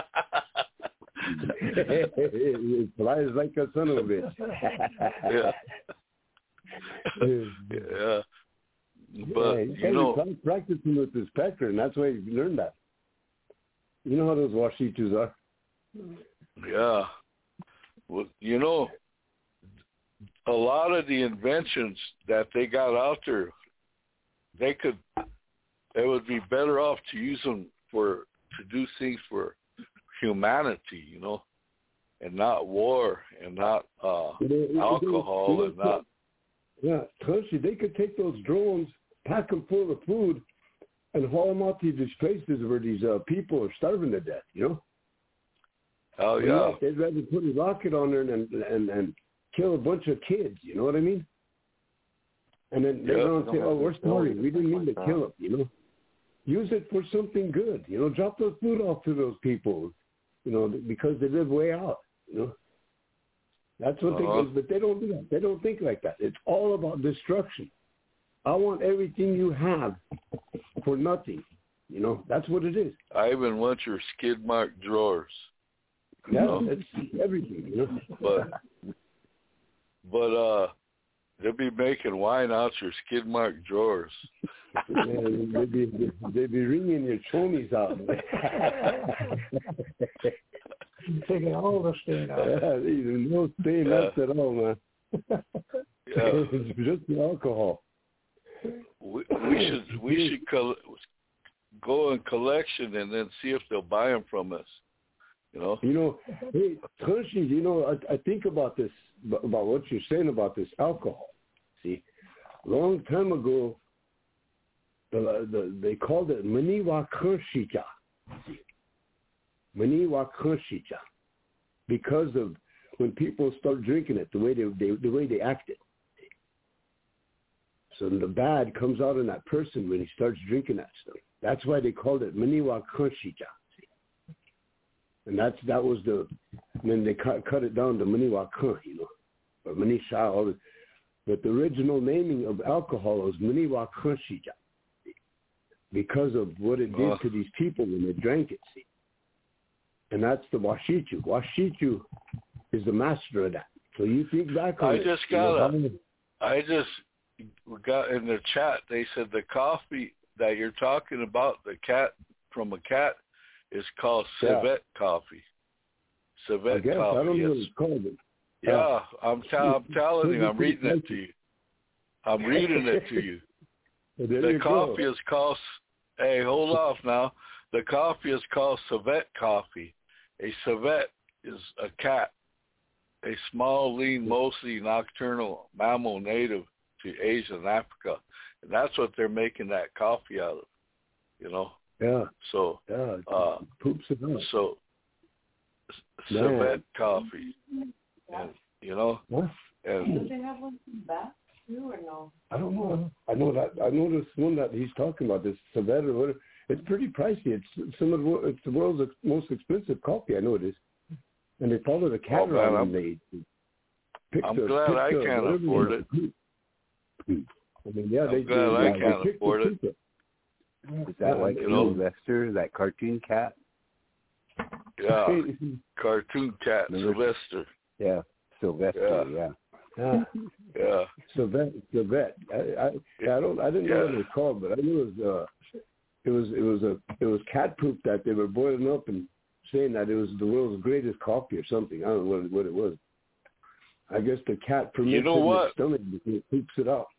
It flies like a son of a bitch. Yeah. Yeah. But yeah, you know, he's practicing with his pecker, and that's why he learned that. You know how those washitus are. yeah. Well, you know, a lot of the inventions that they got out there, they could, it would be better off to use them for, to do things for humanity, you know, and not war and not uh, They- they- alcohol they- and not. Yeah, Toshi, they could take those drones, pack them full of food, and haul them out to these places where these uh, people are starving to death, you know? Oh, But yeah. They'd rather put a rocket on there and, and, and kill a bunch of kids, you know what I mean? And then they're Yeah. going to say, oh, we're sorry, we didn't mean to kill them, you know? Use it for something good, you know? Drop those food off to those people, you know, because they live way out, you know? That's what Uh-huh. they do, but they don't do that. They don't think like that. It's all about destruction. I want everything you have for nothing. You know, that's what it is. I even want your skid mark drawers. You Yeah, know? it's everything, you know. But, but, uh, they'll be making wine out your skid mark drawers. And they'd be, they'd be wringing your chonies out. Taking all the stain out. Yeah, there's no stain Yeah. left at all, man. Yeah. It's just the alcohol. We, we should we should col- go in collection and then see if they'll buy them from us. You know. You know, hey, Hershey, you know, I, I think about this, about what you're saying about this alcohol. See, long time ago, the, the, they called it Maniwa Kershija. Maniwa Kershija. Because of when people start drinking it, the way they, they the way they acted. So the bad comes out in that person when he starts drinking that stuff. That's why they called it Maniwa Kershija. And that's that was the, and then they cut cut it down to Maniwa Kun, you know, or Manisha. All the, but the original naming of alcohol was Maniwa Kunshija because of what it did Oh. to these people when they drank it. See, and that's the washichu. Washichu is the master of that. So you think back on I it, just you know, got a, how- I just got in the chat. They said the coffee that you're talking about, the cat from a cat, is called Yeah. civet coffee. Civet I guess coffee. I don't know what It's- it's called. But, yeah, I'm, t- I'm telling you, I'm reading it to you. I'm reading it to you. there The you coffee go. is called, hey, hold off now. The coffee is called civet coffee. A civet is a cat, a small, lean, mostly nocturnal mammal native to Asia and Africa. And that's what they're making that coffee out of, you know. Yeah, So, yeah. uh, Poops it out. so Man. civet coffee, and, you know, Huh? and Do they have one from Bath too, or no? I don't know. I know that. I know this one that he's talking about. This Civet or whatever. It's pretty pricey. It's some of the, wor- it's the world's ex- most expensive coffee. I know it is. And they call it a Oh, man, Cateron. I'm- they pick I'm the- glad pick I the- can't whatever afford it. I mean, yeah, I'm they, glad they, I they can't pick the afford it. people. Is that like You know? Sylvester, that cartoon cat? yeah, cartoon cat, Remember? Sylvester. Yeah, Sylvester. Yeah. Yeah. Yeah. Civet, Civet. I, I, I don't, I didn't know what it was called, but I knew it was, uh, it was, it was a, it was cat poop that they were boiling up and saying that it was the world's greatest coffee or something. I don't know what it, what it was. I guess the cat ferments You know it in what? its stomach because it poops it out.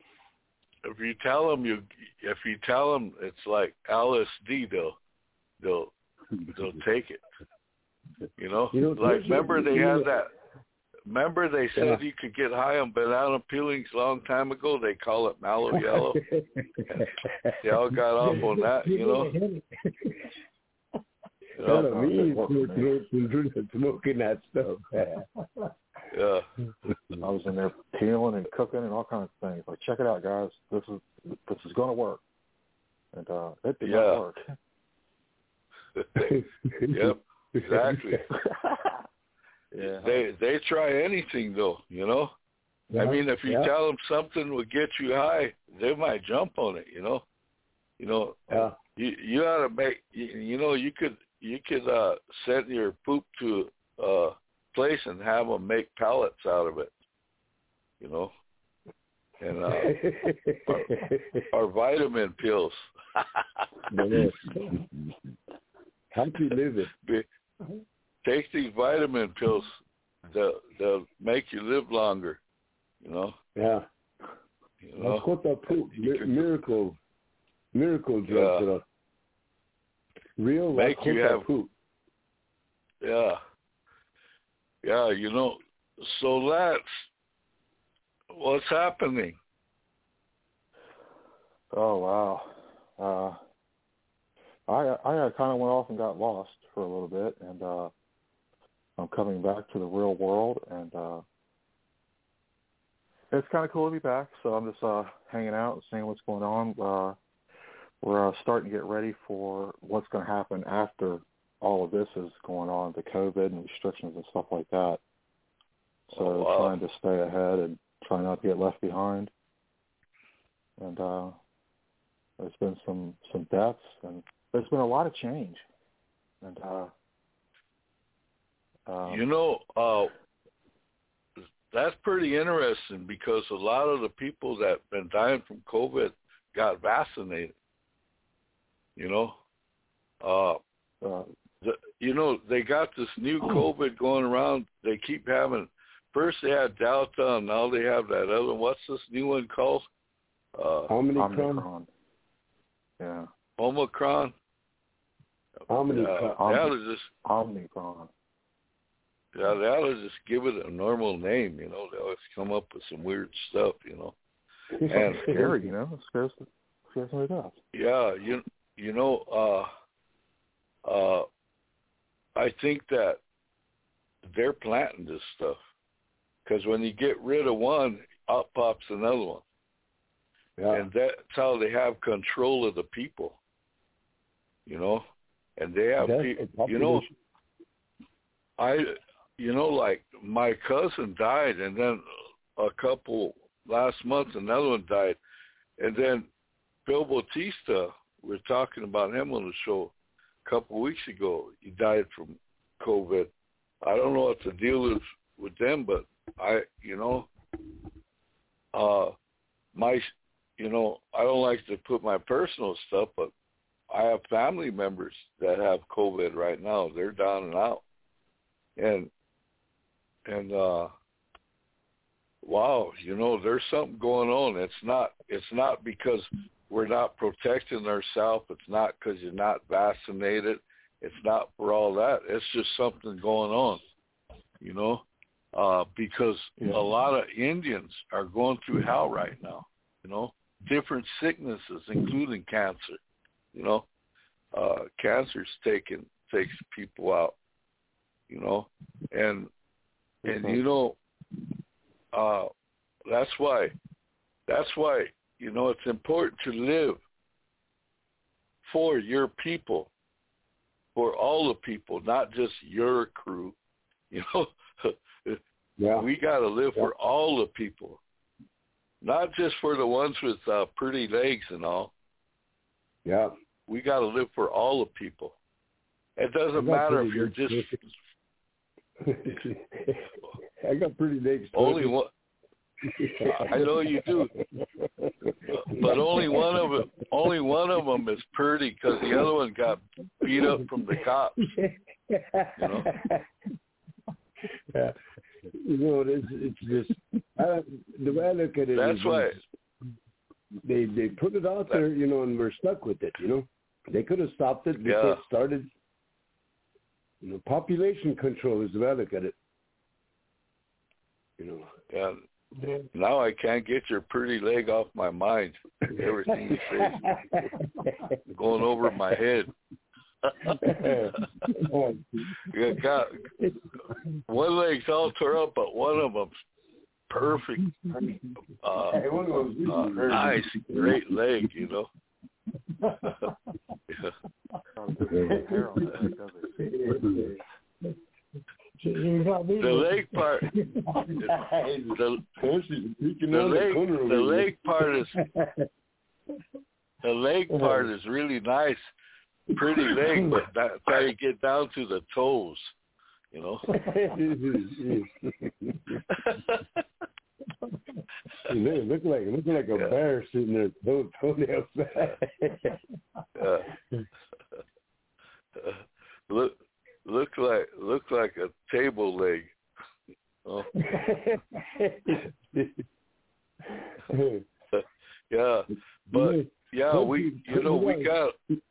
If you tell them you, if you tell them it's like L S D, they'll, they'll, they'll take it. You know, You know, like there's a- remember they you had know- that. Remember they said Yeah. you could get high on banana peelings a long time ago. They call it mallow yellow. They all got off on that, you know. You What know? I mean, smoking, smoking that stuff. Yeah. I was in there peeling and cooking and all kinds of things. Like, check it out, guys. This is this is going to work. and uh, it did Yeah. not work. Yep, exactly. Yeah. They they try anything though, you know. I mean, if you yeah. tell them something will get you high, they might jump on it, you know. You know, Yeah. you you ought to make you, you know you could you could uh, send your poop to a place and have them make pellets out of it, you know, and uh, or, or vitamin pills. Happy living. Take these vitamin pills; they'll they'll make you live longer, you know. Yeah. You know? Lakota poop, mi- miracle, miracle drugs. Yeah. Uh, real Make you Lakota have- poop. Yeah. Yeah, you know, so that's what's happening. Oh wow. Uh, I I kind of went off and got lost for a little bit, and uh, I'm coming back to the real world, and uh, it's kind of cool to be back. So I'm just uh, hanging out and seeing what's going on. Uh, we're uh, starting to get ready for what's going to happen after all of this is going on, the COVID and restrictions and stuff like that. So Oh, wow. trying to stay ahead and try not to get left behind. And uh, there's been some, some deaths, and there's been a lot of change. And uh, um, You know, uh, that's pretty interesting because a lot of the people that have been dying from COVID got vaccinated. You know, uh, uh, the, you know, they got this new COVID going around. They keep having, first they had Delta, and now they have that other, what's this new one called? Uh, Omicron. Omicron. Yeah. Omicron. Omicron. Uh, they ought to just, Omicron. yeah, they ought to just give it a normal name, you know. They always come up with some weird stuff, you know. And Scary, you know. It scares, scares me to death. yeah, you you know, uh, uh, I think that they're planting this stuff because when you get rid of one, up pops another one, Yeah. and that's how they have control of the people, you know. And they have, That's pe- a you know, population. I, you know, like my cousin died, and then a couple last month, another one died, and then Bill Bautista, we were talking about him on the show a couple of weeks ago. He died from COVID. I don't know what the deal is with them, but I, you know, uh, my, you know, I don't like to put my personal stuff, but I have family members that have COVID right now. They're down and out. And, and, uh, wow, you know, there's something going on. It's not, it's not because we're not protecting ourselves. It's not because you're not vaccinated. It's not for all that. It's just something going on, you know, uh, because Yeah. a lot of Indians are going through hell right now, you know, different sicknesses, including cancer, you know, uh, cancer's taking, takes people out, you know, and, and, you know, uh, that's why, that's why, you know, it's important to live for your people, for all the people, not just your crew. You know, Yeah. we got to live Yeah. for all the people, not just for the ones with uh, pretty legs and all. Yeah. We got to live for all the people. It I doesn't got matter pretty if you're legs. just I got pretty legs. only one. I know you do, but only one of them, only one of them is pretty because the other one got beat up from the cops. You know? Yeah. You know, it's, it's just, I, the way I look at it That's is why. they, they put it out there, you know, and we're stuck with it, you know. They could have stopped it before Yeah. it started. You know, population control is the way I look at it. You know. Yeah. Now I can't get your pretty leg off my mind. Everything you say is going over my head. You got one leg's all tore up, but one of them's perfect. Uh, uh, nice, great leg, you know. Yeah. Hair on that, does it? The leg part, the, the leg, the leg part is the leg part is really nice, pretty leg, but that's how you get down to the toes, you know. look like look like a yeah. bear sitting there, toe toenails. uh, look. Look like look like a table leg. Oh. Yeah, but yeah, we you know we got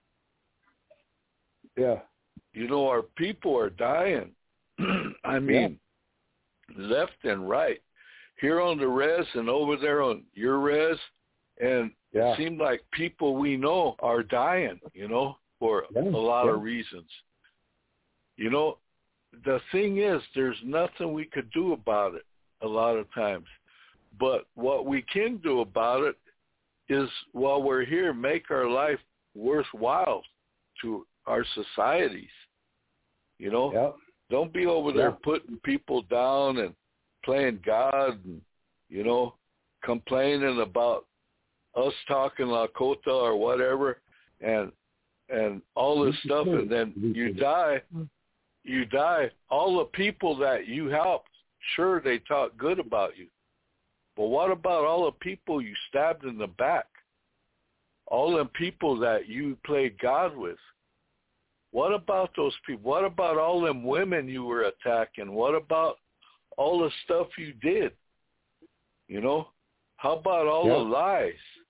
yeah. You know our people are dying. I mean, yeah. left and right. Here on the res and over there on your res, and yeah. it seemed like people we know are dying. You know, for yeah. a lot yeah. of reasons. You know, the thing is, there's nothing we could do about it a lot of times. But what we can do about it is, while we're here, make our life worthwhile to our societies. You know, yep. don't be over there yep. putting people down and playing God and, you know, complaining about us talking Lakota or whatever and and all this stuff, and then you die. You die. All the people that you helped, sure, they talk good about you. But what about all the people you stabbed in the back? All the people that you played God with? What about those people? What about all them women you were attacking? What about all the stuff you did? You know? How about all yeah. the lies?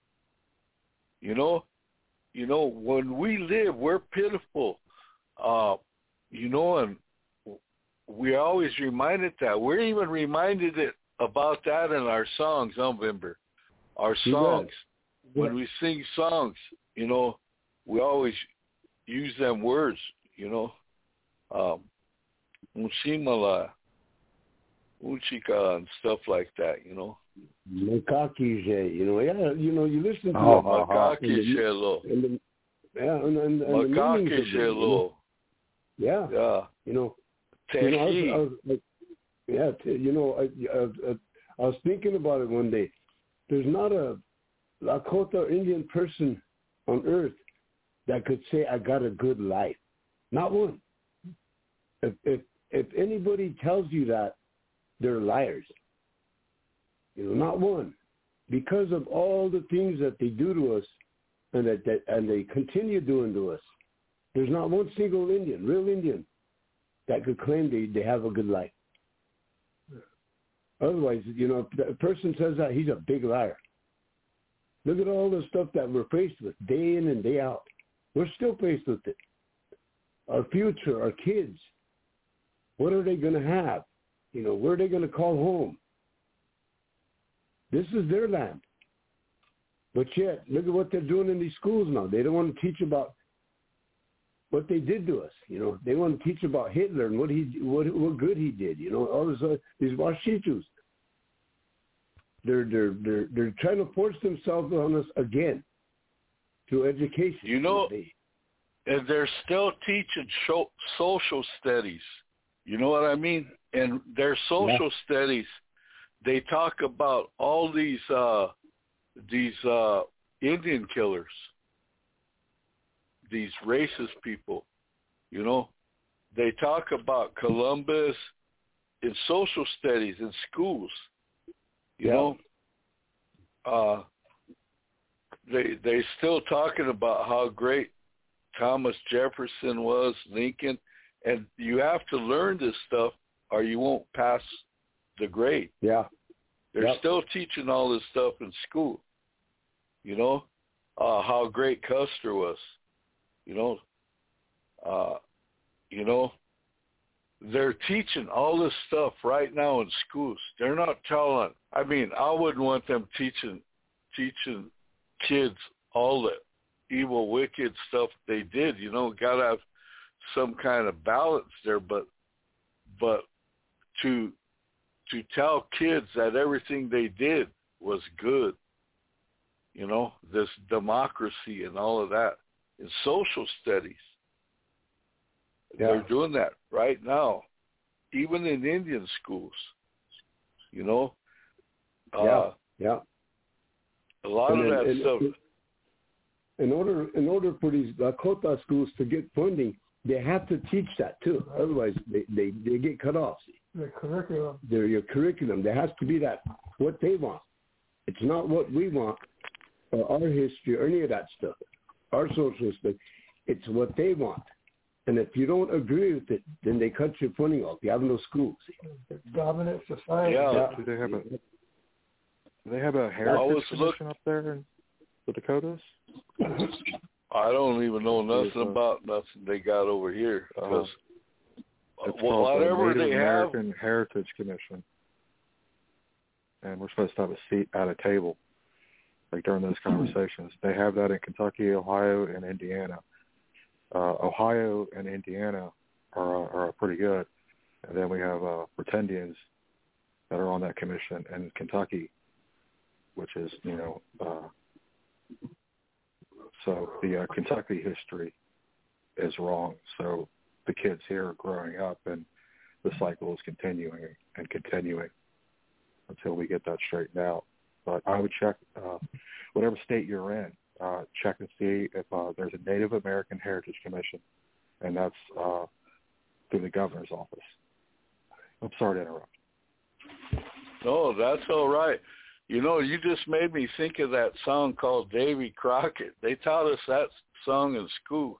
You know? You know, when we live, we're pitiful. Uh, You know, and we're always reminded that. We're even reminded it about that in our songs, November. Our songs. Yeah. When we sing songs, you know, we always use them words, you know. Um, Unshimala, Unchika, and stuff like that, you know. Makakije, you know, yeah, you know, you listen to oh, it. Makakishelo. Yeah, and, and, and Makakishelo. Yeah, yeah. You know, you know I was, I was, like, yeah, you know, I, I, I was thinking about it one day. There's not a Lakota Indian person on earth that could say I got a good life. Not one. If if if anybody tells you that, they're liars. You know, not one, because of all the things that they do to us, and that, that and they continue doing to us. There's not one single Indian, real Indian, that could claim they, they have a good life. Otherwise, you know, if a person says that, he's a big liar. Look at all the stuff that we're faced with day in and day out. We're still faced with it. Our future, our kids, what are they going to have? You know, where are they going to call home? This is their land. But yet, look at what they're doing in these schools now. They don't want to teach about what they did to us. You know, they want to teach about Hitler and what he, what, what good he did. You know, all this, uh, these Washichus. They're they're they're they're trying to force themselves on us again through education. You know, and they're still teaching show, social studies. You know what I mean? And their social yeah. studies, they talk about all these uh, these uh, Indian killers, these racist people. You know, they talk about Columbus in social studies in schools. You yeah. know, uh, they they still talking about how great Thomas Jefferson was, Lincoln, and you have to learn this stuff or you won't pass the grade. Yeah, they're yep. still teaching all this stuff in school. You know, uh, how great Custer was. You know, uh, you know. They're teaching all this stuff right now in schools. They're not telling. I mean, I wouldn't want them teaching teaching kids all the evil, wicked stuff they did. You know, got to have some kind of balance there. But but to to tell kids that everything they did was good, you know, this democracy and all of that in social studies. Yeah. They're doing that right now, even in Indian schools, you know. Yeah, uh, yeah. A lot and of that and, stuff. In order, in order for these Lakota schools to get funding, they have to teach that too. Otherwise, they, they, they get cut off. The curriculum. Their your curriculum. There has to be that what they want. It's not what we want, or our history, or any of that stuff. Our social stuff. It's what they want. And if you don't agree with it, then they cut your funding off. You have no schools. The dominant society. Yeah. Do they have a? Do they have a heritage commission look, up there in the Dakotas? I don't even know nothing about nothing they got over here because uh, it's called whatever the Native they American have, Heritage Commission, and we're supposed to have a seat at a table, like during those conversations. They have that in Kentucky, Ohio, and Indiana. Uh, Ohio and Indiana are are pretty good, and then we have uh, pretendians that are on that commission, and Kentucky, which is you know. Uh, So the uh, Kentucky history is wrong. So the kids here are growing up, and the cycle is continuing and continuing until we get that straightened out. But I would check uh, whatever state you're in, uh, check and see if uh, there's a Native American Heritage Commission, and that's uh, through the governor's office. I'm sorry to interrupt. No, that's all right. You know, you just made me think of that song called Davy Crockett. They taught us that song in school.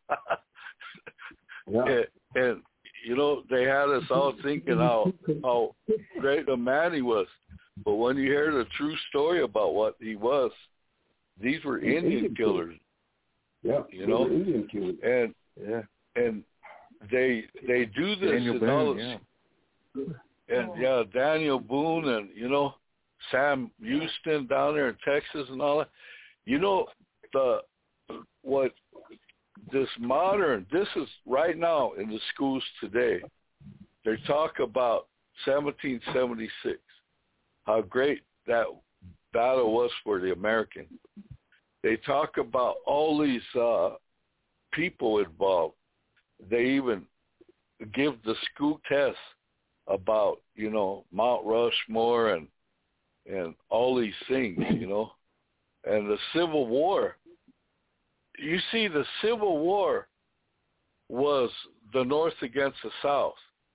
yeah. and, and, you know, they had us all thinking how, how great a man he was. But when you hear the true story about what he was, these were Indian, Indian killers. Yeah, you know, Indian killers. And, yeah. and they they do this Daniel and Boone, all this. Yeah. And, yeah, Daniel Boone and, you know, Sam Houston down there in Texas and all that. You know, the what this modern, this is right now in the schools today. They talk about seventeen seventy-six, how great that battle was for the American. They talk about all these uh, people involved. They even give the school tests about, you know, Mount Rushmore and and all these things, you know. And the Civil War, you see, the Civil War was the North against the South.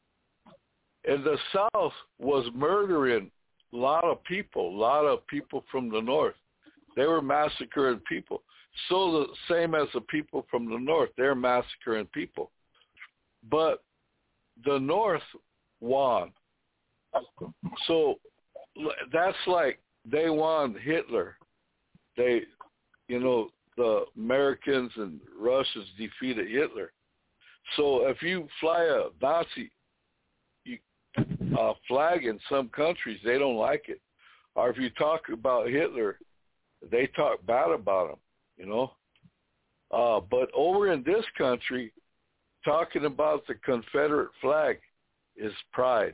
And the South was murdering a lot of people, a lot of people from the North. They were massacring people. So the same as the people from the North, they're massacring people. But the North won. So that's like they won Hitler. They, you know, the Americans and Russians defeated Hitler. So if you fly a Nazi you, uh, flag in some countries, they don't like it. Or if you talk about Hitler, they talk bad about him, you know. Uh, but over in this country, talking about the Confederate flag is pride.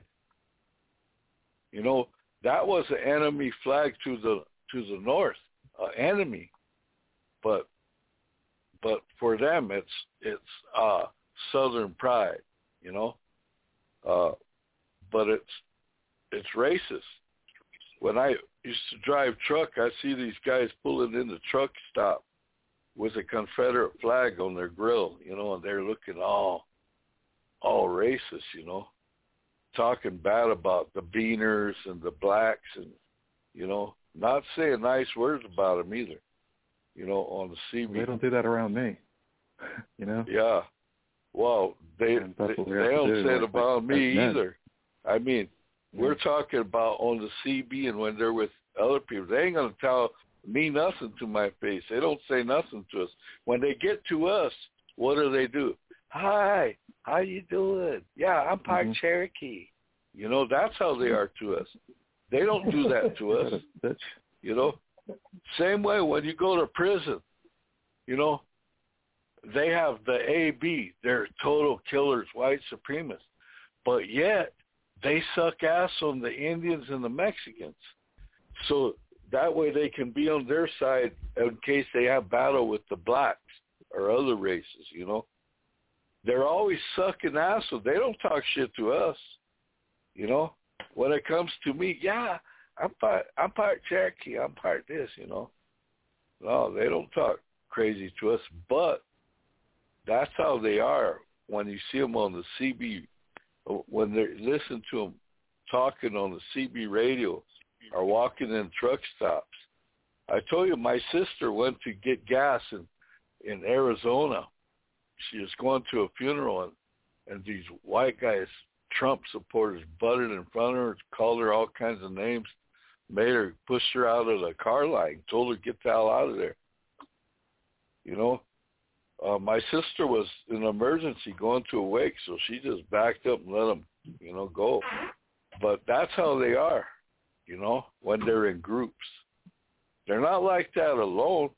You know, that was an enemy flag to the to the North, uh, enemy. But but for them, it's it's uh, Southern pride, you know. Uh, but it's it's racist. When I used to drive truck, I see these guys pulling in the truck stop with a Confederate flag on their grill, you know, and they're looking all all racist, you know, talking bad about the Beaners and the blacks, and you know, not saying nice words about them either, you know, on the C B. They don't do that around me, you know. Yeah, well, they they, they don't do, say it about like, me either. I mean, yeah. We're talking about on the C B, and when they're with other people, they ain't gonna tell me nothing to my face. They don't say nothing to us. When they get to us, what do they do? Hi, how you doing? Yeah, I'm part mm-hmm. Cherokee. You know, that's how they are to us. They don't do that to us. You know, same way when you go to prison, you know, they have the A B. They're total killers, white supremacists. But yet, they suck ass on the Indians and the Mexicans. So that way they can be on their side in case they have battle with the blacks or other races, you know. They're always sucking ass, so they don't talk shit to us, you know. When it comes to me, yeah, I'm part, I'm part Cherokee, I'm part this, you know. No, they don't talk crazy to us, but that's how they are when you see them on the C B, when they listen to them talking on the C B radio or walking in truck stops. I told you my sister went to get gas in, in Arizona. She was going to a funeral, and, and these white guys, Trump supporters, butted in front of her, called her all kinds of names, made her, pushed her out of the car line, told her to get the hell out of there. You know, uh, my sister was in an emergency going to a wake, so she just backed up and let them, you know, go. But that's how they are, you know, when they're in groups. They're not like that alone.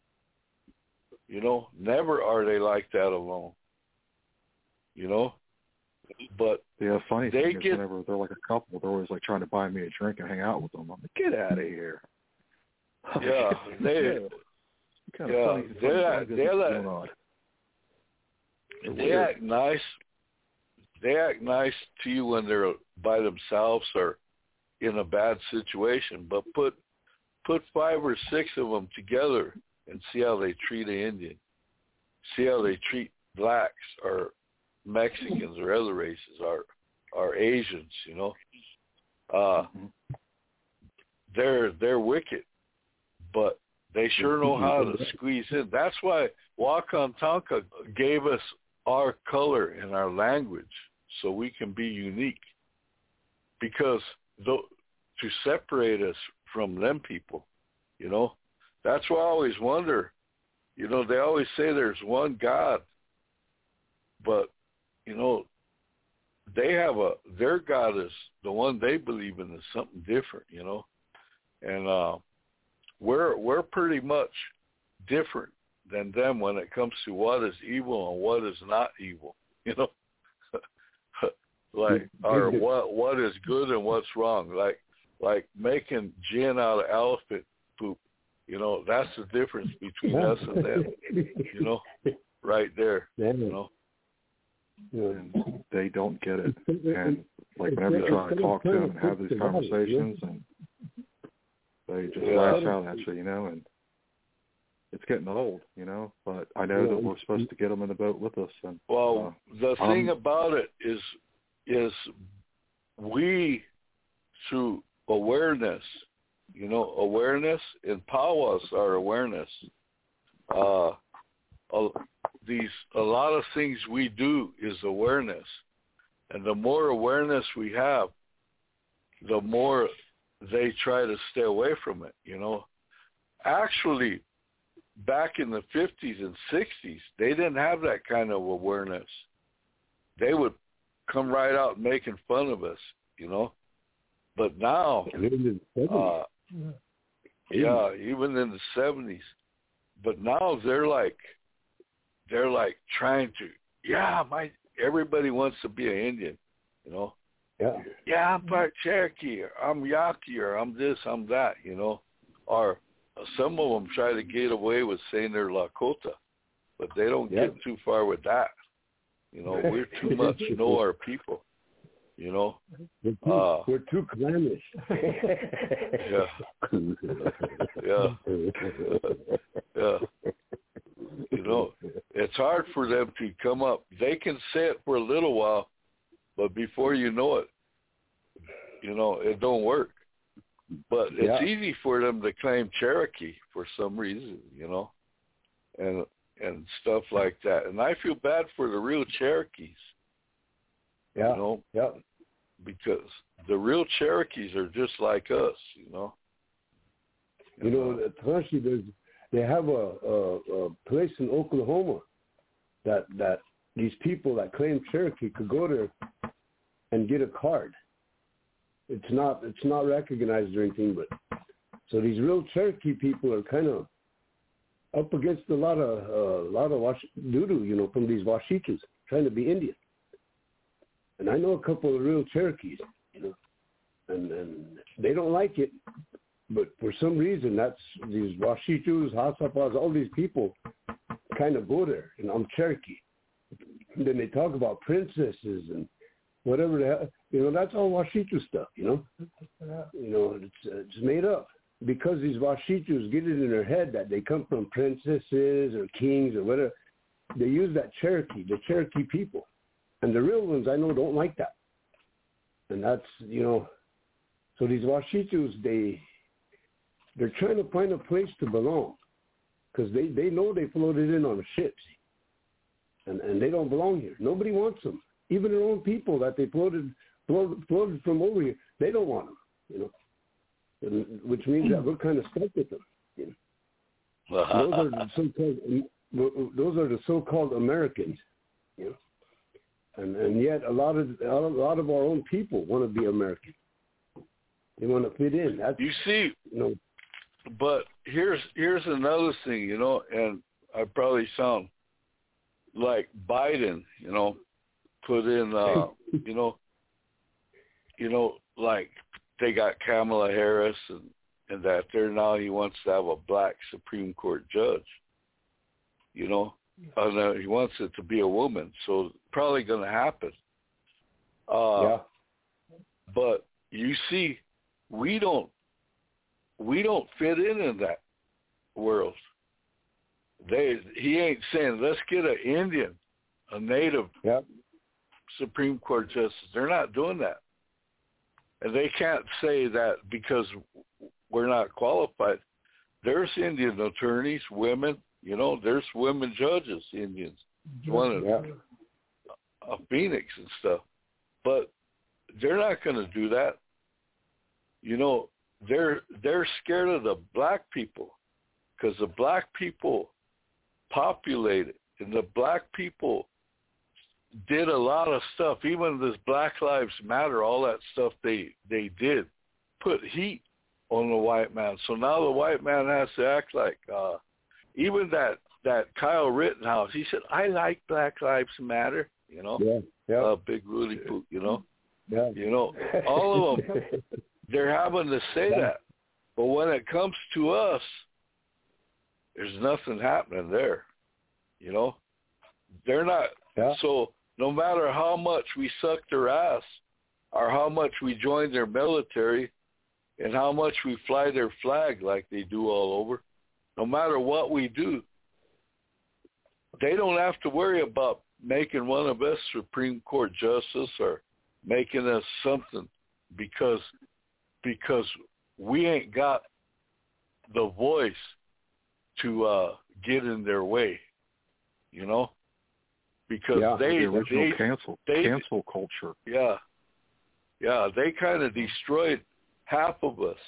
You know, never are they like that alone. You know, but yeah, funny they thing get, is whenever they're like a couple, they're always like trying to buy me a drink and hang out with them. I'm like, get out of here. Yeah, they, kind yeah, funny, they're, funny they're like, they act nice. They act nice to you when they're by themselves or in a bad situation, but put put five or six of them together and see how they treat an Indian. See how they treat blacks or Mexicans or other races or or Asians, you know. Uh, they're they're wicked, but they sure know how to squeeze in. That's why Wakantanka gave us our color and our language so we can be unique. Because th- to separate us from them people, you know, that's why I always wonder, you know, they always say there's one God, but, you know, they have a, their God is, the one they believe in is something different, you know, and uh, we're, we're pretty much different than them when it comes to what is evil and what is not evil, you know, like, or what, what is good and what's wrong, like, like making gin out of elephant poop, you know, that's the difference between us and them, you know, right there, you know. And they don't get it. And like whenever you try to talk to them and have these conversations, and they just Yeah. lash out at you, you know, and it's getting old, you know. But I know that we're supposed to get them in the boat with us. And well, uh, the thing um, about it is, is we through awareness, you know, awareness in powwows are awareness. Uh, a, these a lot of things we do is awareness, and the more awareness we have, the more they try to stay away from it. You know, actually, back in the fifties and sixties, they didn't have that kind of awareness. They would come right out making fun of us, you know. But now, uh, yeah, even in the seventies. But now they're like, they're like trying to, yeah, my everybody wants to be an Indian, you know. Yeah. Yeah, I'm part Cherokee, or I'm Yaqui, or I'm this, I'm that, you know. Or some of them try to get away with saying they're Lakota, but they don't Yeah. get too far with that. You know, we're too much know our people. You know, we're too, uh, we're too clannish. yeah, yeah, yeah. You know, it's hard for them to come up. They can say it for a little while, but before you know it, you know, it don't work. But it's Yeah. easy for them to claim Cherokee for some reason, you know, and and stuff like that. And I feel bad for the real Cherokees. Yeah. You know, yeah. because the real Cherokees are just like us, you know. You know, especially there's, they have a, a, a place in Oklahoma that that these people that claim Cherokee could go there and get a card. It's not it's not recognized or anything, but so these real Cherokee people are kind of up against a lot of a uh, lot of wash, doo-doo, you know, from these Washikas trying to be Indian. And I know a couple of real Cherokees, you know, and, and they don't like it, but for some reason, that's these Washichus, Hasapas, all these people kind of go there. And I'm Cherokee. And then they talk about princesses and whatever the hell. You know, that's all Washichu stuff, you know. You know, it's, uh, it's made up. Because these Washichus get it in their head that they come from princesses or kings or whatever, they use that Cherokee, the Cherokee people. And the real ones I know don't like that. And that's, you know, so these Washichus, they, they're trying to find a place to belong because they, they know they floated in on a ship, and, and they don't belong here. Nobody wants them. Even their own people that they floated, floated, floated from over here, they don't want them, you know. And, which means that we're kind of stuck with them. You know? those are the so-called those are the so-called Americans, you know. And and yet a lot of a lot of our own people want to be American. They want to fit in. That's, you see, you know. But here's here's another thing, you know, and I probably sound like Biden, you know, put in, uh, you know, you know, like. They got Kamala Harris, and, and that there now he wants to have a black Supreme Court judge, you know, and uh, he wants it to be a woman, so probably going to happen. Uh, yeah. But you see, we don't we don't fit in in that world. They he ain't saying let's get an Indian, a native yep. Supreme Court justice. They're not doing that. And they can't say that because we're not qualified. There's Indian attorneys, women, you know, there's women judges, Indians, one of yeah. a Phoenix and stuff. But they're not going to do that. You know, they're they're scared of the black people because the black people populated, and the black people did a lot of stuff, even this Black Lives Matter, all that stuff they, they did, put heat on the white man. So now the white man has to act like, uh, even that, that Kyle Rittenhouse, he said, I like Black Lives Matter, you know, yeah, yeah. Uh, big Rudy Poot, you know, yeah. you know, all of them, they're having to say yeah. that. But when it comes to us, there's nothing happening there, you know, they're not, yeah. so no matter how much we suck their ass or how much we join their military and how much we fly their flag like they do all over, no matter what we do, they don't have to worry about making one of us Supreme Court justice or making us something because because we ain't got the voice to uh, get in their way, you know? Because yeah, they, the original they, cancel they, cancel culture. Yeah, yeah, they kind of destroyed half of us.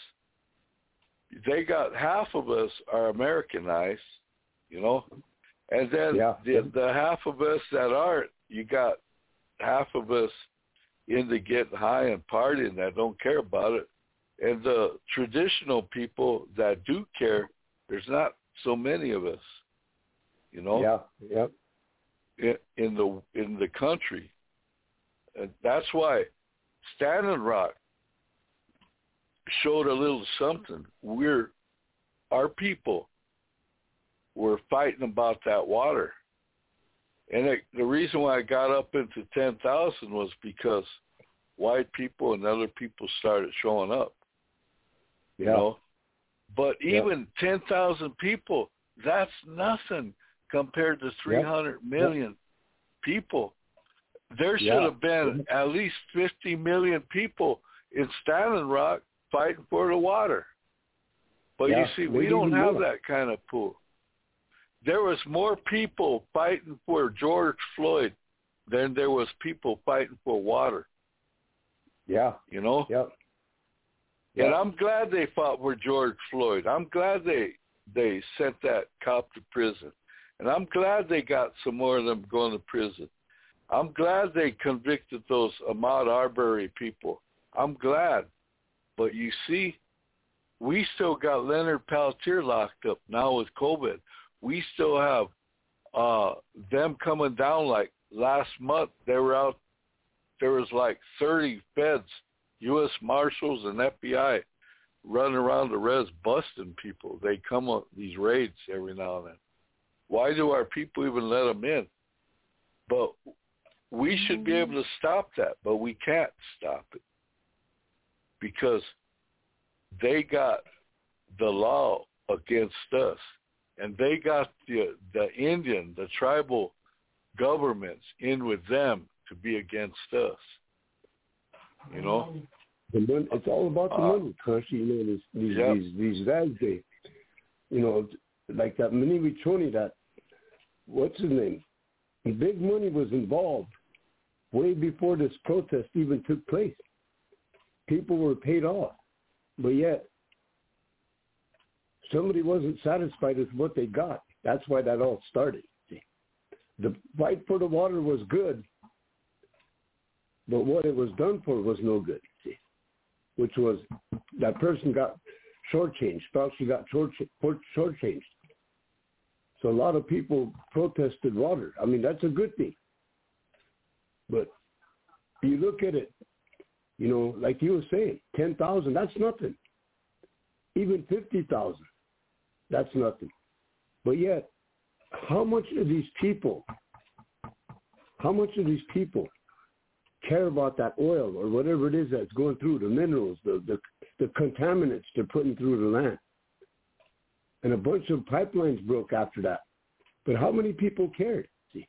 They got half of us are Americanized, you know, and then yeah. the the half of us that aren't, you got half of us into getting high and partying that don't care about it, and the traditional people that do care, there's not so many of us, you know. Yeah, yep. In, in the in the country, and that's why Standing Rock showed a little something. We're our people were fighting about that water, and it, the reason why I got up into ten thousand was because white people and other people started showing up. You yeah. know, but even yeah. ten thousand people, that's nothing compared to three hundred yep. million yep. people. There should yeah. have been at least fifty million people in Standing Rock fighting for the water. But yeah. you see, we Maybe don't have more. that kind of pool. There was more people fighting for George Floyd than there was people fighting for water. Yeah. You know? Yep. And yep. I'm glad they fought for George Floyd. I'm glad they they sent that cop to prison. And I'm glad they got some more of them going to prison. I'm glad they convicted those Ahmaud Arbery people. I'm glad. But you see, we still got Leonard Peltier locked up now with COVID. We still have uh, them coming down like last month. They were out, there was like thirty feds, U S Marshals and F B I running around the res busting people. They come on these raids every now and then. Why do our people even let them in? But we should be able to stop that, but we can't stop it because they got the law against us, and they got the the Indian, the tribal governments in with them to be against us. You know, the money, it's all about the uh, money, Kush. You know, these these yep. these these guys, they, you know, like that Miniwichoni, that what's his name? Big money was involved way before this protest even took place. People were paid off, but yet somebody wasn't satisfied with what they got. That's why that all started. See? The fight for the water was good, but what it was done for was no good. See? Which was that person got shortchanged, thought she got short shortchanged. So a lot of people protested water. I mean, that's a good thing. But you look at it, you know, like you were saying, ten thousand, that's nothing. Even fifty thousand, that's nothing. But yet, how much of these people, how much of these people care about that oil or whatever it is that's going through, the minerals, the, the, the contaminants they're putting through the land? And a bunch of pipelines broke after that. But how many people cared? See,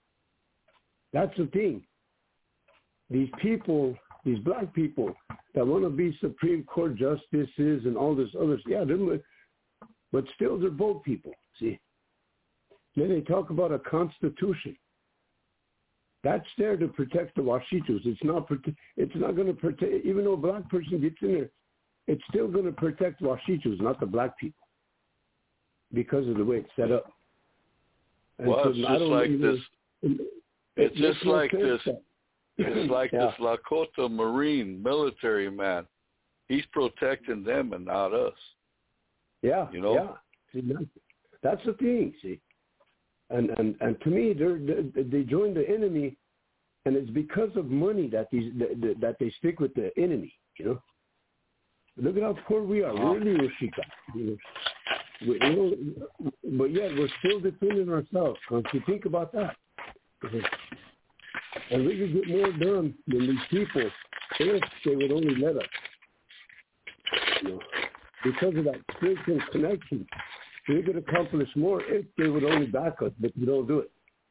that's the thing. These people, these black people that want to be Supreme Court justices and all this other, yeah, they're, but still they're both people. See, then they talk about a constitution. That's there to protect the Washitus. It's not. It's not going to protect. Even though a black person gets in there, it's still going to protect Washitus, not the black people, because of the way it's set up. And well, so it's just I don't like even, this. It, It's it just like this. That. It's like yeah. this Lakota Marine military man. He's protecting them and not us. Yeah, you know. Yeah, see, that's, that's the thing. See, and and and to me, they're, they they join the enemy, and it's because of money that these that, that they stick with the enemy. You know. Look at how poor we are. We're really Ushika. You know. We, you know, but yet we're still defending ourselves. Don't you think about that? And we could get more done than these people if they would only let us. You know, because of that spiritual connection, we could accomplish more if they would only back us, but we don't do it.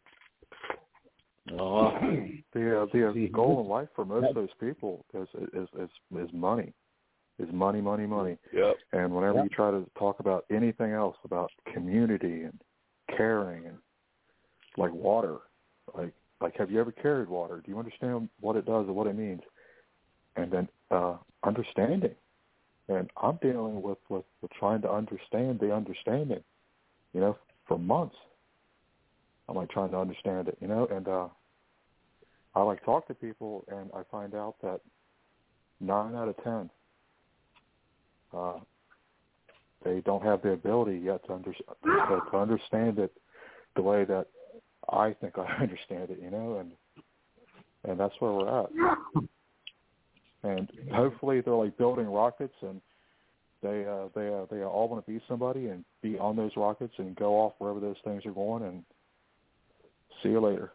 Uh, the uh, the uh, goal in life for most of those people is is is, is money. Is money, money, money. Yep. And whenever yep. you try to talk about anything else, about community and caring and like water, like like have you ever carried water? Do you understand what it does and what it means? And then uh, understanding. And I'm dealing with, with, with trying to understand the understanding, you know, for months. I'm like trying to understand it, you know, and uh, I like talk to people and I find out that nine out of ten Uh, they don't have the ability yet to, under, to, to understand it the way that I think I understand it, you know, and and that's where we're at. And hopefully they're like building rockets, and they uh, they uh, they all want to be somebody and be on those rockets and go off wherever those things are going. And see you later.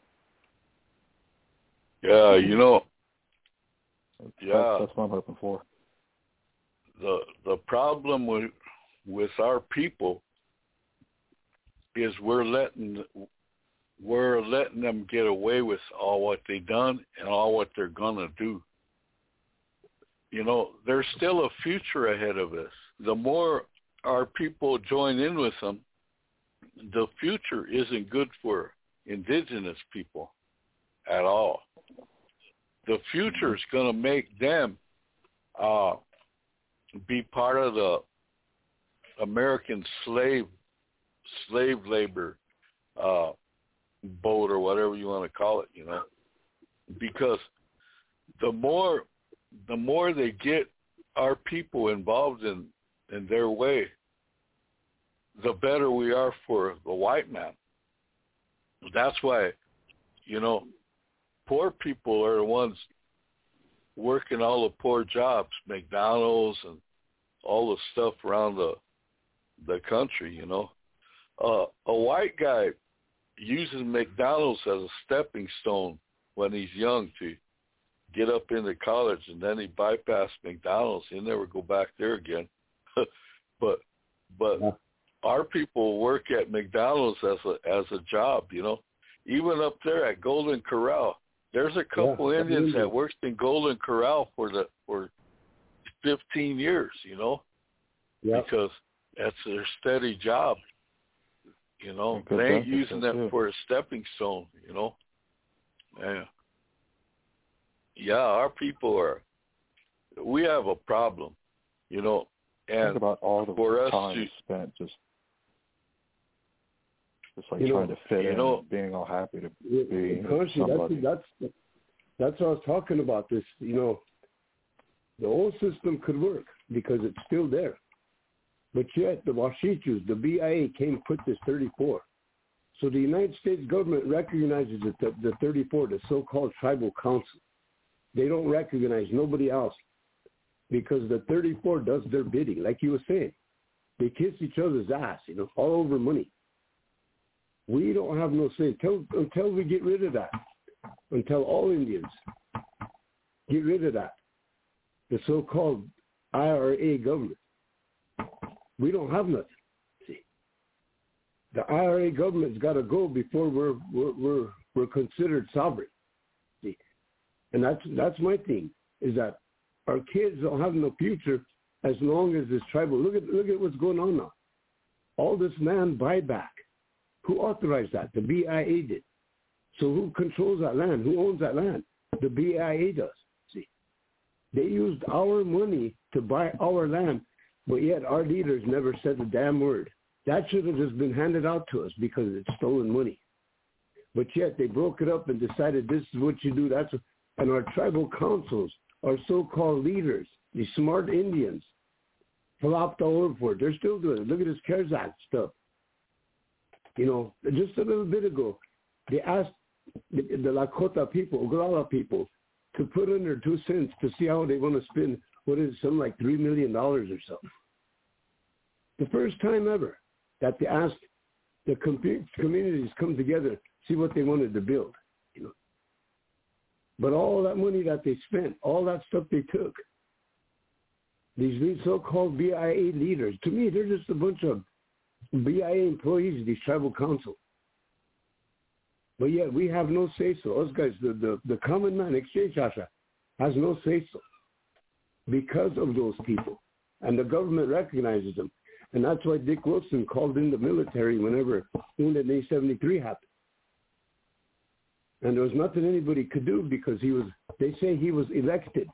Yeah, you know. That's, yeah, that's what I'm hoping for. The the problem with with our people is we're letting we're letting them get away with all what they done and all what they're gonna do. You know, there's still a future ahead of us. The more our people join in with them, the future isn't good for indigenous people at all. The future is going to make them uh, be part of the American slave slave labor uh, boat or whatever you want to call it, you know, because the more the more they get our people involved in, in their way, the better we are for the white man. That's why, you know, poor people are the ones working all the poor jobs, McDonald's and all the stuff around the the country, you know. Uh, a white guy uses McDonald's as a stepping stone when he's young to get up into college, and then he bypassed McDonald's. He'll never go back there again. but but yeah. Our people work at McDonald's as a as a job, you know. Even up there at Golden Corral, there's a couple yeah, Indians that worked in Golden Corral for the for fifteen years, you know, yeah. because that's their steady job. You know, they ain't using that for a stepping stone, you know. Yeah. Yeah, our people are, we have a problem, you know, and think about all the for time us to, spent just, just like you trying know, to fit you in know, and being all happy to it, be somebody. That's, that's, that's what I was talking about this, you know, the old system could work because it's still there. But yet the Washichus, the B I A came and put this thirty-four. So the United States government recognizes it, the, the thirty-four, the so-called tribal council. They don't recognize nobody else because the thirty-four does their bidding. Like you were saying, they kiss each other's ass, you know, all over money. We don't have no say until, until we get rid of that, until all Indians get rid of that, the so-called I R A government. We don't have nothing. See, the I R A government's got to go before we're we're we're, we're considered sovereign. See, and that's that's my thing is that our kids don't have no future as long as this tribal. Look at look at what's going on now. All this land buyback. Who authorized that? The B I A did. So who controls that land? Who owns that land? The B I A does. See, they used our money to buy our land. But yet our leaders never said a damn word. That should have just been handed out to us because it's stolen money. But yet they broke it up and decided this is what you do. That's what, and our tribal councils, our so-called leaders, these smart Indians, flopped all over for it. They're still doing it. Look at this CARES Act stuff. You know, just a little bit ago, they asked the, the Lakota people, Oglala people, to put in their two cents to see how they want to spend. What is it, something like three million dollars or something? The first time ever that they asked the com- communities come together, see what they wanted to build, you know. But all that money that they spent, all that stuff they took, these so-called B I A leaders, to me, they're just a bunch of B I A employees of these tribal councils. But yet we have no say-so. Us guys, the, the, the common man, Exchange Asha, has no say-so. Because of those people. And the government recognizes them. And that's why Dick Wilson called in the military whenever Wounded Knee seventy-three happened. And there was nothing anybody could do because he was, they say he was elected.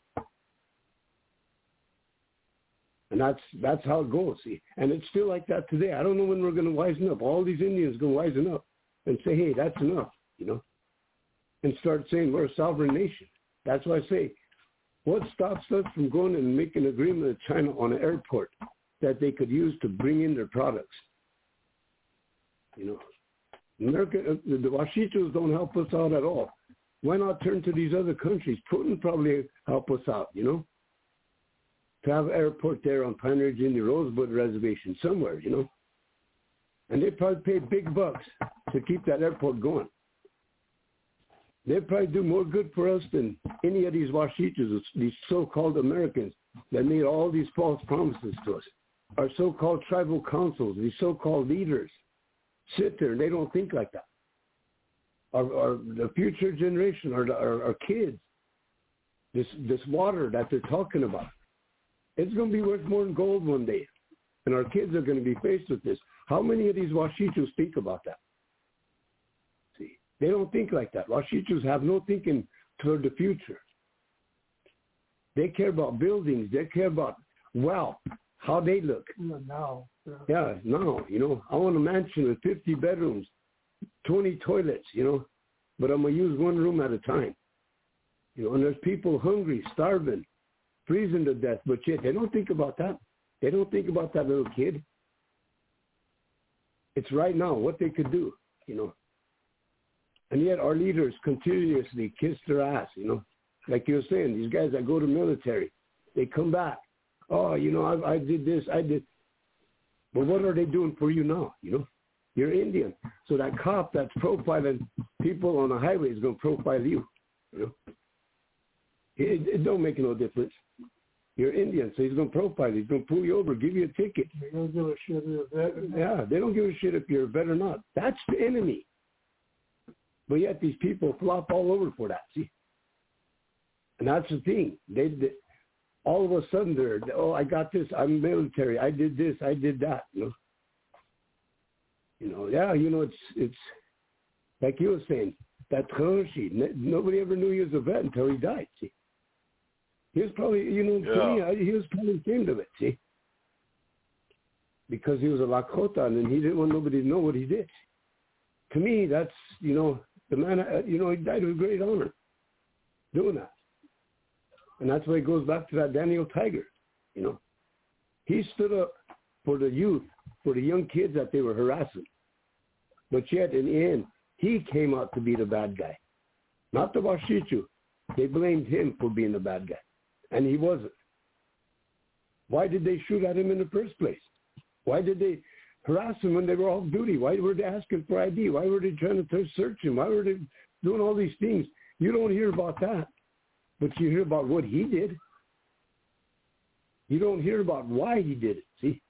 And that's that's how it goes. See? And it's still like that today. I don't know when we're going to wisen up. All these Indians going to wisen up and say, hey, that's enough, you know, and start saying we're a sovereign nation. That's why I say, what stops us from going and making an agreement with China on an airport that they could use to bring in their products? You know, America, the Washichus don't help us out at all. Why not turn to these other countries? Putin probably help us out, you know, to have an airport there on Pine Ridge Indian Rosebud Reservation somewhere, you know. And they probably pay big bucks to keep that airport going. They'd probably do more good for us than any of these Washichus, these so-called Americans that made all these false promises to us. Our so-called tribal councils, these so-called leaders, sit there and they don't think like that. Our, our the future generation, our, our, our kids, this this water that they're talking about, it's going to be worth more than gold one day. And our kids are going to be faced with this. How many of these Washichus think about that? They don't think like that. Washichus have no thinking toward the future. They care about buildings. They care about, well, how they look. Now. Yeah. yeah, now, you know, I want a mansion with fifty bedrooms, twenty toilets, you know, but I'm going to use one room at a time. You know, and there's people hungry, starving, freezing to death, but yet they don't think about that. They don't think about that little kid. It's right now, what they could do, you know. And yet our leaders continuously kiss their ass, you know. Like you were saying, these guys that go to military, they come back. oh, you know, I, I did this, I did. But what are they doing for you now? You know, you're Indian, so that cop that's profiling people on the highway is going to profile you. You know, it, it don't make no difference. You're Indian, so he's going to profile you. He's going to pull you over, give you a ticket. They don't give a shit if you're a vet or not. Yeah, they don't give a shit if you're a vet or not. That's the enemy. But yet these people flop all over for that, see? And that's the thing. They, they all of a sudden they're, oh, I got this. I'm military. I did this. I did that. You know, you know, yeah, you know, it's it's like you were saying, that Khanshi, nobody ever knew he was a vet until he died, see? He was probably, you know, Yeah. to me, he was probably ashamed of it, see? Because he was a Lakota and he didn't want nobody to know what he did. To me, that's, you know, the man, uh, you know, he died with great honor doing that. And that's why it goes back to that Daniel Tiger, you know. He stood up for the youth, for the young kids that they were harassing. But yet, in the end, he came out to be the bad guy, not the Washichu. They blamed him for being the bad guy, and he wasn't. Why did they shoot at him in the first place? Why did they harass him when they were off duty? Why were they asking for I D? Why were they trying to search him? Why were they doing all these things? You don't hear about that, but you hear about what he did. You don't hear about why he did it, see?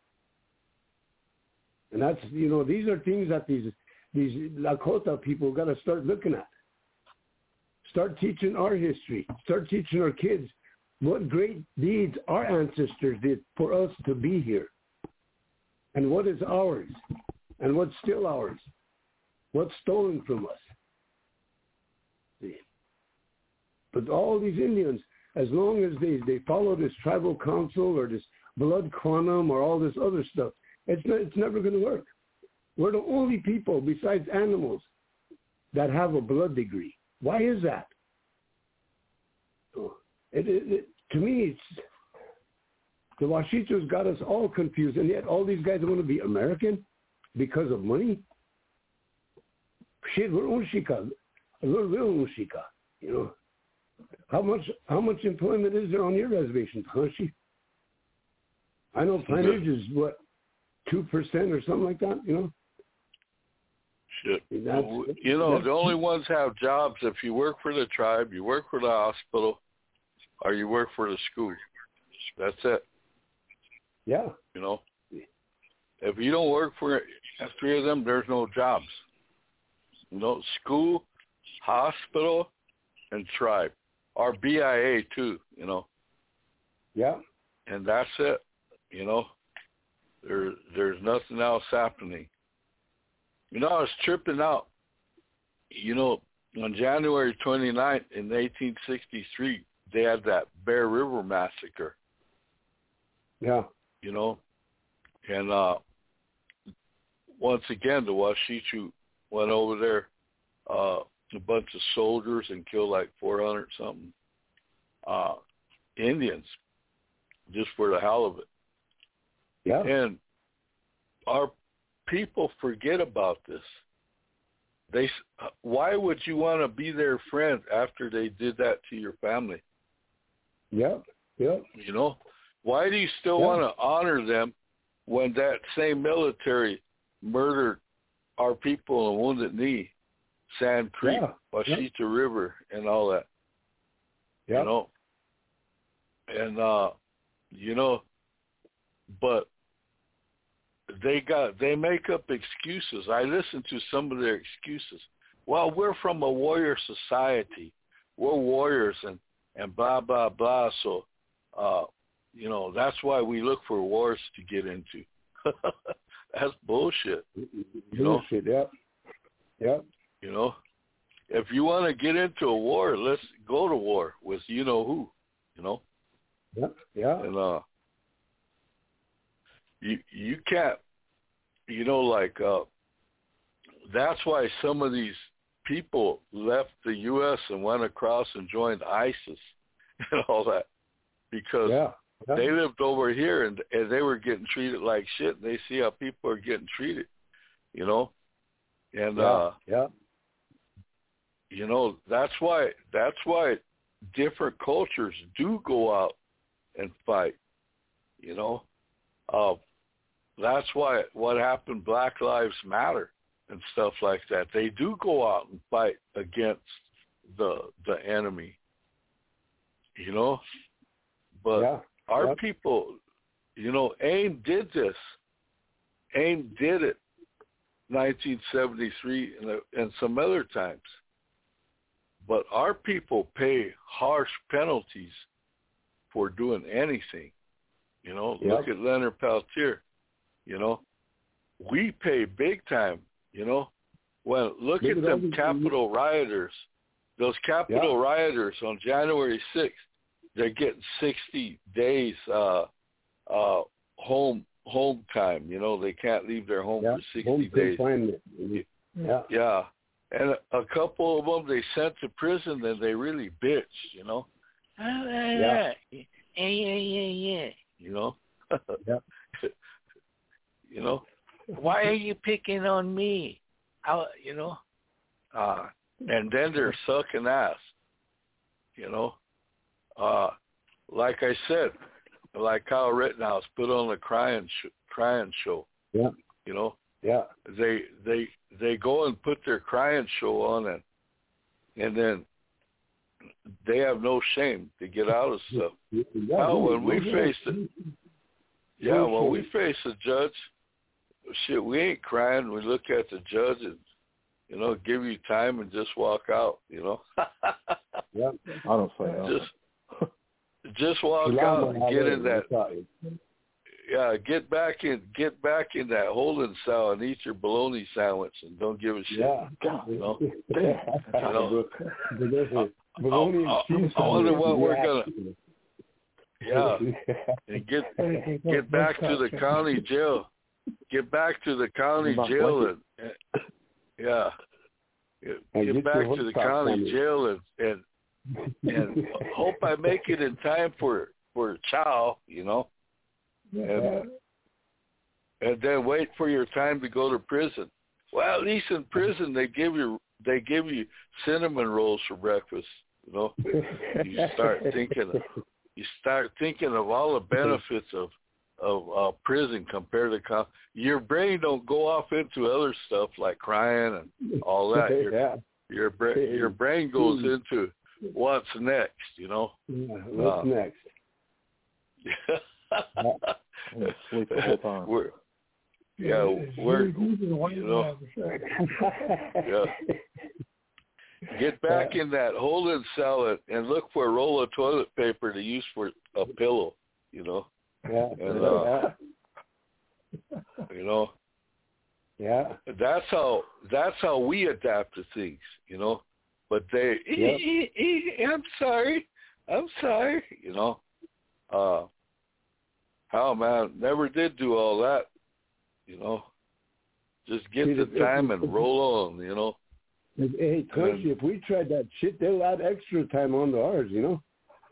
And that's, you know, these are things that these these Lakota people got to start looking at. Start teaching our history. Start teaching our kids what great deeds our ancestors did for us to be here. And what is ours. And what's still ours. What's stolen from us. See? But all these Indians, as long as they, they follow this tribal council or this blood quantum or all this other stuff, it's not, it's never going to work. We're the only people besides animals that have a blood degree. Why is that? It, it, it, to me, it's, the Washichus got us all confused, and yet all these guys want to be American because of money. Shit, we're Unshika, we're real Unshika. You know, how much how much employment is there on your reservation, Khanshi? I know Pine Ridge is what, two percent or something like that. You know. Shit. That's, you know, that's the only ones have jobs if you work for the tribe, you work for the hospital, or you work for the school. That's it. Yeah. You know, if you don't work for three of them, there's no jobs. You know, school, hospital, and tribe, or B I A too. You know. Yeah. And that's it. You know, there there's nothing else happening. You know, I was tripping out, you know, on January twenty-ninth in eighteen sixty-three, they had that Bear River Massacre. Yeah. You know, and uh, once again, the Washichu went over there, uh, a bunch of soldiers, and killed like four hundred something uh, Indians just for the hell of it. Yeah. And our people forget about this. They, why would you want to be their friend after they did that to your family? Yeah, yeah. You know, why do you still Yeah. want to honor them when that same military murdered our people in Wounded Knee, Sand Creek, Yeah. Washita yeah. River, and all that? Yeah. You know, and uh, you know, but they got they make up excuses. I listen to some of their excuses. Well, we're from a warrior society. We're warriors and, and blah, blah, blah. So, uh, you know, that's why we look for wars to get into. That's bullshit. You know? Bullshit, yeah. Yeah. You know, if you want to get into a war, let's go to war with you know who, you know? Yeah, yeah. And, uh, You you can't, you know, like, uh, that's why some of these people left the U S and went across and joined ISIS and all that, because yeah, yeah. they lived over here and, and they were getting treated like shit, and they see how people are getting treated, you know? And, yeah, uh, yeah. you know, that's why, that's why different cultures do go out and fight. you know. Uh, that's why what happened, Black Lives Matter and stuff like that. They do go out and fight against the the enemy, you know. But yeah. our yeah. people, you know, AIM did this. AIM did it nineteen seventy-three and, and some other times. But our people pay harsh penalties for doing anything. You know, yep. look at Leonard Peltier. You know, we pay big time. You know, well, look Maybe at them Capitol rioters. Those Capitol yeah. rioters on January sixth, they're getting sixty days uh, uh, home home time. You know, they can't leave their home yeah. for sixty home days. Confinement. Yeah. Yeah. And a, a couple of them they sent to prison, and they really bitched, you know. Yeah. Yeah, yeah, yeah, yeah. You know. yeah. You know, why are you picking on me? How, you know. Uh, and then they're sucking ass. You know. Uh, like I said, like Kyle Rittenhouse put on a crying sh- crying show. Yeah. You know. Yeah. They they they go and put their crying show on, and and then they have no shame to get out of stuff. Yeah, Now when we yeah. face it, yeah, when we face a judge, shit, we ain't crying. We look at the judge and, you know, give you time and just walk out. You know. yeah. I don't say that. Just just walk out and get in that. Yeah, get back in, get back in that holding cell and eat your bologna sandwich and don't give a shit. Yeah, you know. Yeah. You know? bologna I, and cheese. I, I wonder what we're gonna. Yeah, and get get back to the county jail. Get back to the county jail and, and yeah, get, and get get back to the county jail and and and hope I make it in time for for chow. You know. And, and then wait for your time to go to prison. Well, at least in prison they give you they give you cinnamon rolls for breakfast. You know, you start thinking of, you start thinking of all the benefits of of uh, prison compared to com- your brain don't go off into other stuff like crying and all that. Your yeah. your, bra- your brain goes into what's next. You know, yeah, what's uh, next? Yeah. Sleep the whole time. We're, yeah, we're, you know, yeah. Get back in that holding cell and, and look for a roll of toilet paper to use for a pillow, you know. Yeah. And, uh, you know. Yeah. That's how, that's how we adapt to things, you know. But they, yep. e- e- e- I'm sorry, I'm sorry, you know. Uh, Oh, man, never did do all that, you know. Just get the time and roll on, you know. Hey, Tony, if we tried that shit, they'll add extra time on to ours, you know.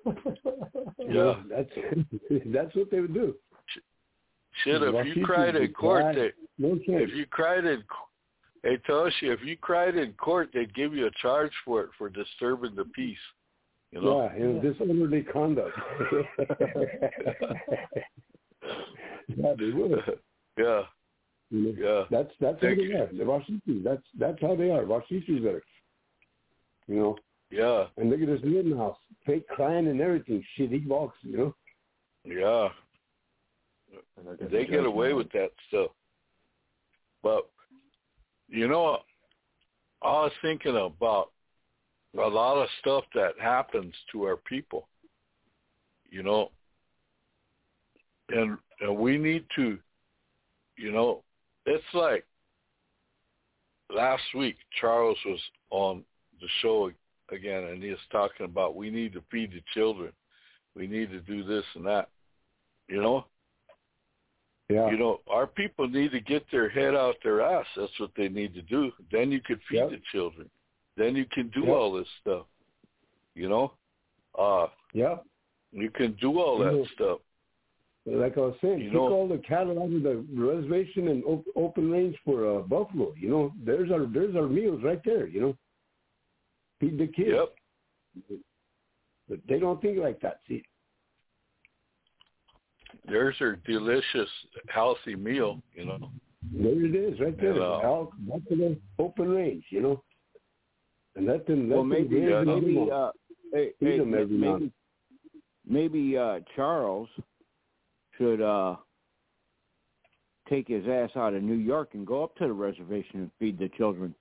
Yeah. That's that's what they would do. Shit, if you cried in court, they, if you cried in, hey, Toshi, if you cried in court, they'd give you a charge for it for disturbing the peace. You know? Yeah, it was disorderly conduct. Yeah, they would. Yeah, yeah. That's that's Thank how they are. The Washington. That's that's how they are. Washington's are. You know. Yeah. And look at this Rittenhouse, fake crying and everything. Shit, he walks. You know. Yeah. They get away with that stuff. But you know, I was thinking about a lot of stuff that happens to our people. You know. And, and we need to, you know, it's like last week Charles was on the show again, and he was talking about we need to feed the children. We need to do this and that, you know? Yeah. You know, our people need to get their head out their ass. That's what they need to do. Then you can feed yep. the children. Then you can do yep. all this stuff, you know? Uh, yeah. You can do all that mm-hmm. stuff. Like I was saying, you take know, all the cattle out of the reservation and op- open range for uh, buffalo. You know, there's our there's our meals right there. You know, feed the kids. Yep. But they don't think like that. See. there's their delicious, healthy meal, you know. There it is, right there. And, uh, Out, buffalo, open range, you know. And let them, let Well, them maybe, graze maybe, animals. uh, hey, Feed hey, them every month. maybe, maybe uh, Charles should uh, take his ass out of New York and go up to the reservation and feed the children.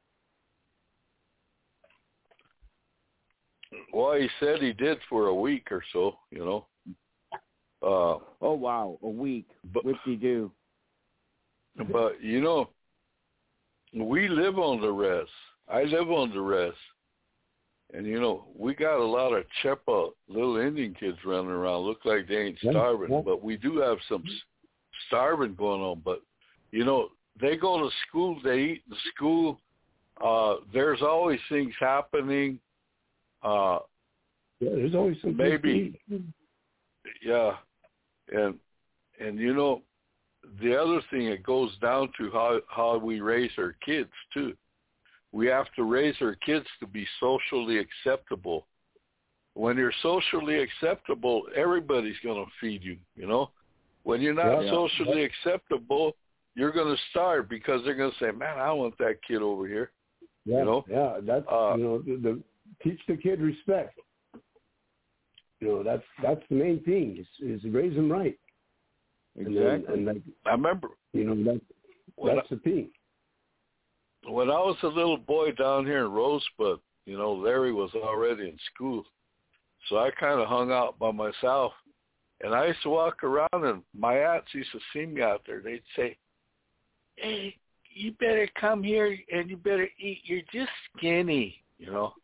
Well, he said he did for a week or so, you know. Uh, Oh, wow, a week. But- Whip-de-doo. but, you know, we live on the res. I live on the res. And, you know, we got a lot of Chepa little Indian kids running around. Look like they ain't Yeah, starving. yeah. But we do have some s- starving going on. But, you know, they go to school. They eat in school. Uh, there's always things happening. Uh, Yeah, there's always something maybe, to eat. yeah. And, and, you know, the other thing, it goes down to how, how we raise our kids, too. We have to raise our kids to be socially acceptable. When you're socially acceptable, everybody's going to feed you, you know. When you're not Yeah. socially acceptable, you're going to starve because they're going to say, man, I want that kid over here. Yeah, you know? yeah, that's, Uh, you know, the, the teach the kid respect. You know, that's that's the main thing is, is raise them right. And then- Exactly. And, like, I remember you know, that, when that's the thing. when I was a little boy down here in Rosebud, you know, Larry was already in school. So I kind of hung out by myself. And I used to walk around, and my aunts used to see me out there. They'd say, hey, you better come here, and you better eat. You're just skinny, you know.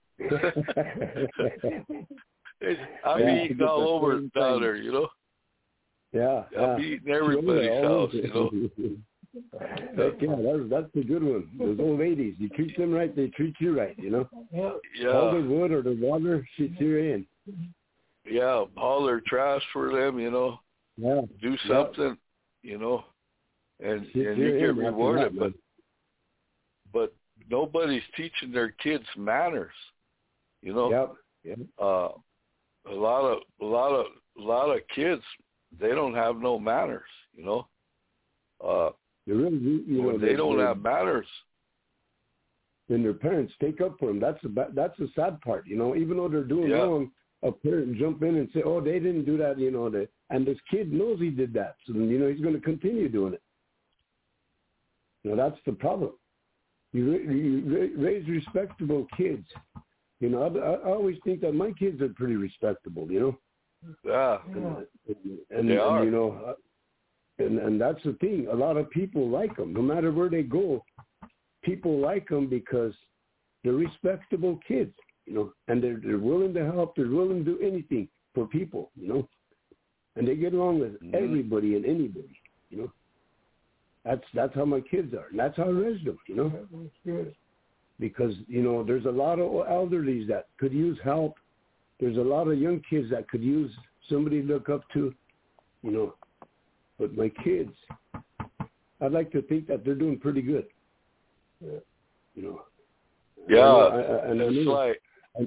I'll Yeah, be eating all over same down thing. there, you know. Yeah, I'll yeah. be eating everybody's Yeah, house, always. you know. Heck yeah, that's that's a good one. Those old ladies, you treat them right, they treat you right, you know. Yeah. All the Yeah, wood or the water, shit you're in. yeah, haul their trash for them, you know. Yeah. Do Yeah. something, you know, and Shit and you're you get in after rewarded. that, But man. but nobody's teaching their kids manners, you know. Yep. Yep. Uh, a lot of a lot of a lot of kids, they don't have no manners, you know. Uh, They really do, you know, when they don't have manners. then their parents take up for them. That's the ba- that's the sad part, you know. Even though they're doing Yeah. wrong, a parent jump in and say, "Oh, they didn't do that," you know. They, and this kid knows he did that, so then, you know, he's going to continue doing it. You know, that's the problem. You, ra- you ra- raise respectable kids. You know, I, I always think that my kids are pretty respectable. You know. Yeah, And, and, They and, are. you know, uh, and and that's the thing. A lot of people like them, no matter where they go. People like them because they're respectable kids, you know, and they're they're willing to help. They're willing to do anything for people, you know, and they get along with Mhm. everybody and anybody, you know. That's that's how my kids are, and that's how I raised them, you know. That's good. Because you know, there's a lot of elderlies that could use help. There's a lot of young kids that could use somebody to look up to, you know. But my kids, I'd like to think that they're doing pretty good, Yeah. you know. yeah. I, I, and I it's know, like,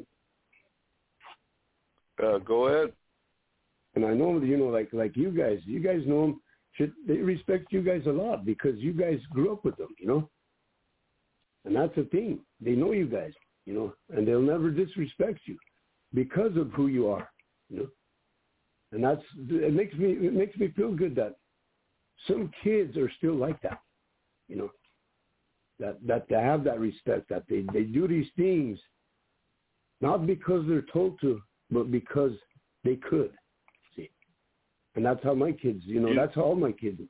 uh, go ahead. and I know, you know, like like you guys, you guys know them. Should they respect you guys a lot because you guys grew up with them, you know. And that's the thing. They know you guys, you know, and they'll never disrespect you because of who you are, you know. And that's it makes me it makes me feel good that some kids are still like that, you know. That that they have that respect, that they, they do these things not because they're told to, but because they could. See. And that's how my kids, you know, You- that's how all my kids.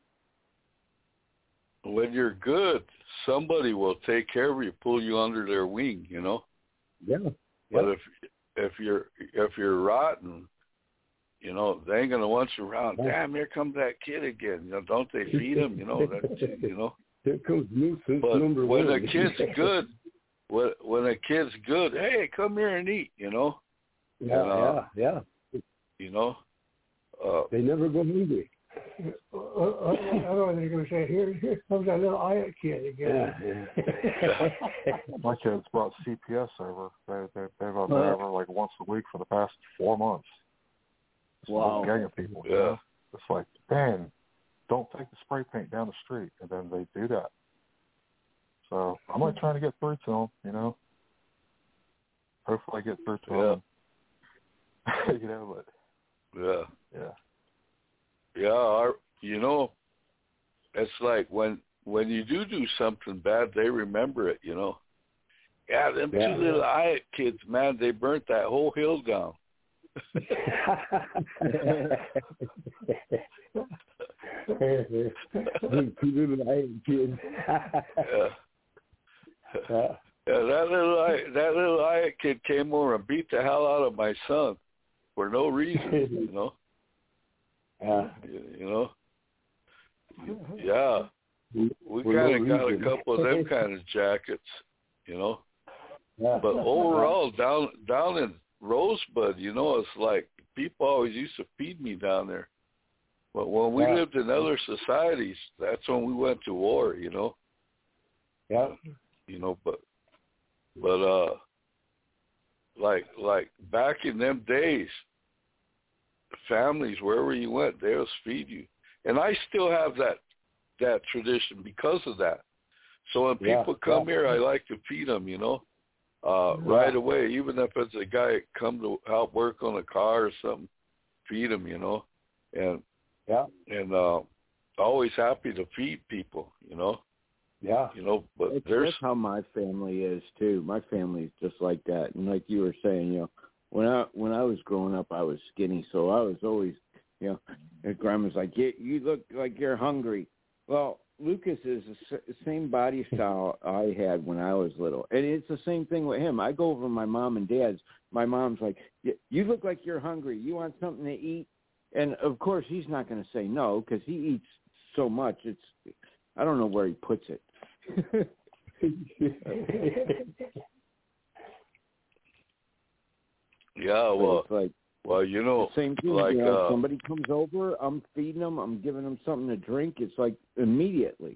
When you're good, somebody will take care of you, pull you under their wing, you know. Yeah. But Yep. if if you're if you're rotten, you know, they ain't gonna want you around. Yeah. Damn, here comes that kid again. You know, don't they feed him? You know, that you know. Here comes nuisance But number when one. a kid's good, when when a kid's good, hey, come here and eat. You know, Yeah, and, uh, yeah, yeah. you know. Uh, They never go hungry. Uh, uh, I don't know what they're going to say. Here, here comes that little Aya kid again. Yeah, yeah. My kids brought C P S over. They, they, they've been Uh, over like once a week for the past four months. It's a Wow. whole gang of people. yeah. it's like, man, don't take the spray paint down the street, and then they do that. So I'm like trying to get through to them, you know. Hopefully I get through to yeah. them. You know, but yeah, yeah, yeah. Our, you know, it's like when when you do do something bad, they remember it. You know. Yeah, them yeah. two little Iyat kids, man, they burnt that whole hill down. Two little Iyat kids. yeah. Yeah, that little that little Iyat kid came over and beat the hell out of my son for no reason, you know. Yeah. You, you know. Yeah. We kind of got a couple of them kind of jackets, you know. Yeah. But overall, down down in Rosebud, you know, it's like people always used to feed me down there. But when we yeah. lived in other societies, that's when we went to war, you know. Yeah. You know, but but uh, like like back in them days, families wherever you went, they'll feed you, and I still have that that tradition because of that. So when people yeah. come yeah. here, I like to feed them, you know. Uh, yeah. right away, even if it's a guy come to help work on a car or something, feed him, you know, and yeah, and uh, always happy to feed people, you know, yeah, you know. But that's, there's that's how my family is too. My family is just like that, and like you were saying, you know, when I when I was growing up, I was skinny, so I was always, you know, and Grandma's like, you, you look like you're hungry. Well, Lucas is the same body style I had when I was little. And it's the same thing with him. I go over to my mom and dad's. My mom's like, you look like you're hungry. You want something to eat? And, of course, he's not going to say no because he eats so much. It's I don't know where he puts it. yeah, well, it's like, well, you know, the same thing. like You know, uh, somebody comes over, I'm feeding them, I'm giving them something to drink. It's like immediately.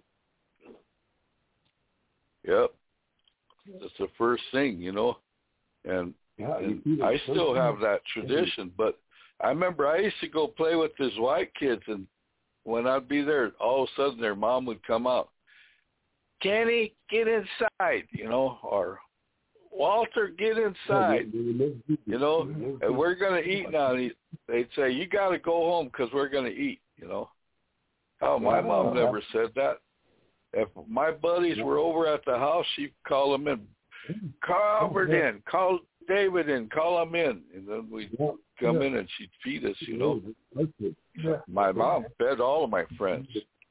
Yep, it's the first thing, you know, and, yeah, and I still have that tradition. But I remember I used to go play with these white kids, and when I'd be there, all of a sudden their mom would come out, Kenny, get inside, you know, or Walter, get inside, you know, and we're going to eat now. And they'd say, you got to go home because we're going to eat, you know. Oh, my mom never said that. If my buddies were over at the house, she'd call them in. Call Albert in, call David in, call them in. And then we'd come in and she'd feed us, you know. My mom fed all of my friends.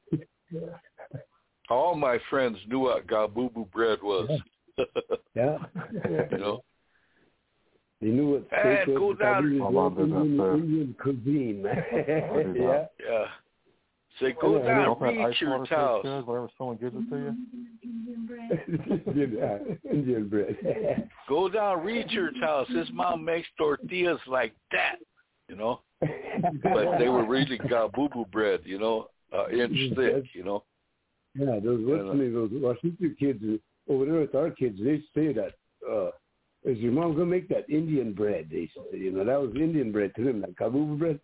All my friends knew what gabubu bread was. Yeah. You know? They knew what hey, steak go was. down. Indian, Indian cuisine, man. Yeah. Yeah. Say, go yeah, down, reach your towels. Good, whenever someone gives it to you. Indian bread. Indian, uh, Indian bread. Go down, reach your towels. His mom makes tortillas like that, you know. But they were really gabubu bread, you know, uh, inch thick, you know. Yeah, those listening, those Washington kids over there with our kids, they say that, uh, is your mom going to make that Indian bread? They say, you know, that was Indian bread to them, that gabubu bread.